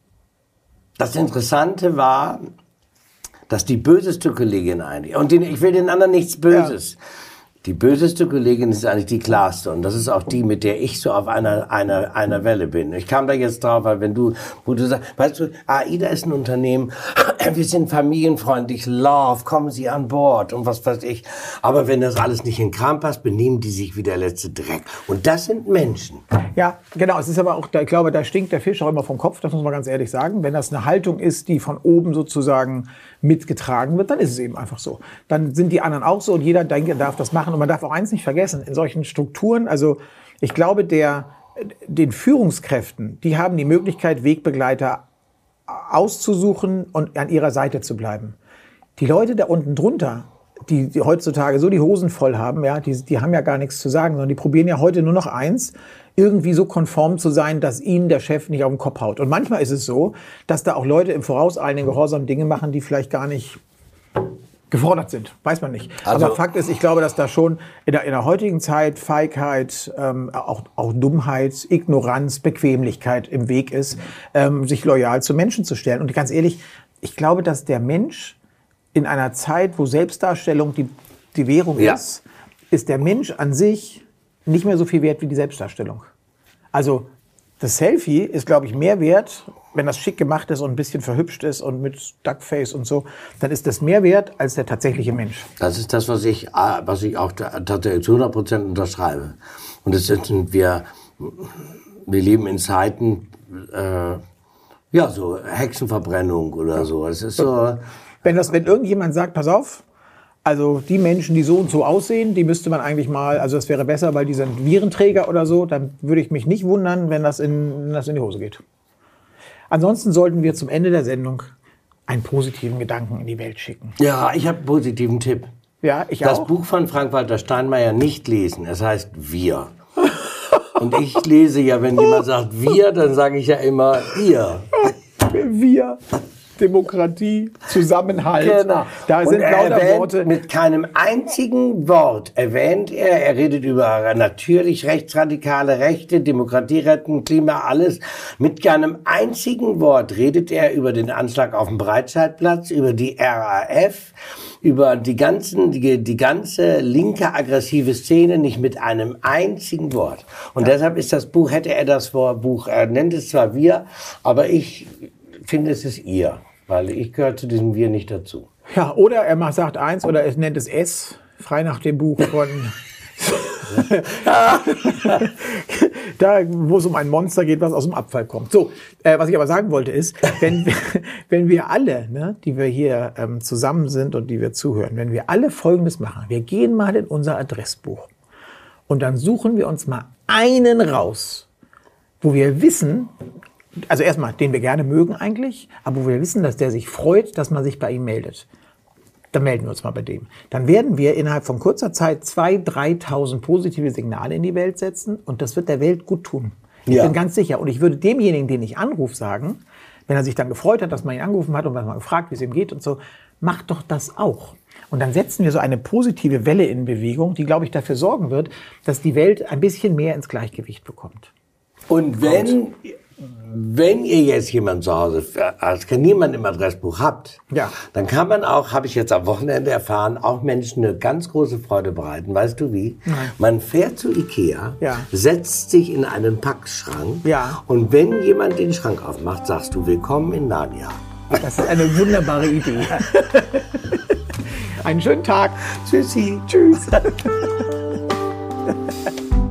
das Interessante war, dass die böseste Kollegin eigentlich, und den, ich will den anderen nichts Böses, ja. die böseste Kollegin ist eigentlich die klarste und das ist auch die, mit der ich so auf einer, einer, einer Welle bin. Ich kam da jetzt drauf, weil wenn du, wo du sagst, weißt du, AIDA ist ein Unternehmen, wir sind familienfreundlich, love, kommen Sie an Bord und was weiß ich. Aber wenn das alles nicht in Kram passt, benehmen die sich wie der letzte Dreck. Und das sind Menschen. Ja, genau. Es ist aber auch, ich glaube, da stinkt der Fisch auch immer vom Kopf, das muss man ganz ehrlich sagen. Wenn das eine Haltung ist, die von oben sozusagen mitgetragen wird, dann ist es eben einfach so. Dann sind die anderen auch so und jeder denke, darf das machen. Und man darf auch eins nicht vergessen, in solchen Strukturen, also ich glaube, der, den Führungskräften, die haben die Möglichkeit, Wegbegleiter auszusuchen und an ihrer Seite zu bleiben. Die Leute da unten drunter, die, die heutzutage so die Hosen voll haben, ja, die, die haben ja gar nichts zu sagen, sondern die probieren ja heute nur noch eins, irgendwie so konform zu sein, dass ihnen der Chef nicht auf den Kopf haut. Und manchmal ist es so, dass da auch Leute im vorauseilenden Gehorsam Dinge machen, die vielleicht gar nicht gefordert sind, weiß man nicht. Also, aber Fakt ist, ich glaube, dass da schon in der, in der heutigen Zeit Feigheit, ähm, auch, auch Dummheit, Ignoranz, Bequemlichkeit im Weg ist, ähm, sich loyal zu Menschen zu stellen. Und ganz ehrlich, ich glaube, dass der Mensch in einer Zeit, wo Selbstdarstellung die, die Währung ja. ist, ist der Mensch an sich nicht mehr so viel wert wie die Selbstdarstellung. Also das Selfie ist, glaube ich, mehr wert, wenn das schick gemacht ist und ein bisschen verhübscht ist und mit Duckface und so, dann ist das mehr wert als der tatsächliche Mensch. Das ist das, was ich, was ich auch tatsächlich zu hundert Prozent unterschreibe. Und das sind wir, wir leben in Zeiten, äh, ja, so Hexenverbrennung oder so. Es ist so. Wenn das, wenn irgendjemand sagt, pass auf, also die Menschen, die so und so aussehen, die müsste man eigentlich mal, also das wäre besser, weil die sind Virenträger oder so, dann würde ich mich nicht wundern, wenn das in, wenn das in die Hose geht. Ansonsten sollten wir zum Ende der Sendung einen positiven Gedanken in die Welt schicken. Ja, ich habe einen positiven Tipp. Ja, ich das auch. Das Buch von Frank-Walter Steinmeier nicht lesen. Es heißt Wir. Und ich lese ja, wenn jemand sagt wir, dann sage ich ja immer ihr. Wir. Demokratie, Zusammenhalt. Genau. Da sind lauter Worte. Mit keinem einzigen Wort erwähnt er, er redet über natürlich rechtsradikale Rechte, Demokratie retten, Klima, alles. Mit keinem einzigen Wort redet er über den Anschlag auf dem Breitscheidplatz, über die R A F, über die ganzen, die, die ganze linke aggressive Szene, nicht mit einem einzigen Wort. Und ja. deshalb ist das Buch, hätte er das Buch, er nennt es zwar wir, aber ich finde, es ist ihr, weil ich gehöre zu diesem Wir nicht dazu. Ja, oder er macht, sagt eins oder er nennt es S, frei nach dem Buch von... da, wo es um ein Monster geht, was aus dem Abfall kommt. So, äh, was ich aber sagen wollte ist, wenn wir, wenn wir alle, ne, die wir hier ähm, zusammen sind und die wir zuhören, wenn wir alle Folgendes machen, wir gehen mal in unser Adressbuch und dann suchen wir uns mal einen raus, wo wir wissen, also erstmal, den wir gerne mögen eigentlich, aber wo wir wissen, dass der sich freut, dass man sich bei ihm meldet. Dann melden wir uns mal bei dem. Dann werden wir innerhalb von kurzer Zeit zweitausend, dreitausend positive Signale in die Welt setzen und das wird der Welt gut tun. Ich Ja. bin ganz sicher. Und ich würde demjenigen, den ich anrufe, sagen, wenn er sich dann gefreut hat, dass man ihn angerufen hat und man mal gefragt, wie es ihm geht und so, mach doch das auch. Und dann setzen wir so eine positive Welle in Bewegung, die, glaube ich, dafür sorgen wird, dass die Welt ein bisschen mehr ins Gleichgewicht bekommt. Und wenn, wenn ihr jetzt jemanden zu Hause, als niemand im Adressbuch habt, Ja. dann kann man auch, habe ich jetzt am Wochenende erfahren, auch Menschen eine ganz große Freude bereiten. Weißt du wie? Nein. Man fährt zu Ikea, Ja. setzt sich in einen Packschrank Ja. und wenn jemand den Schrank aufmacht, sagst du Willkommen in Narnia. Das ist eine wunderbare Idee. Einen schönen Tag. Tschüssi. Tschüss.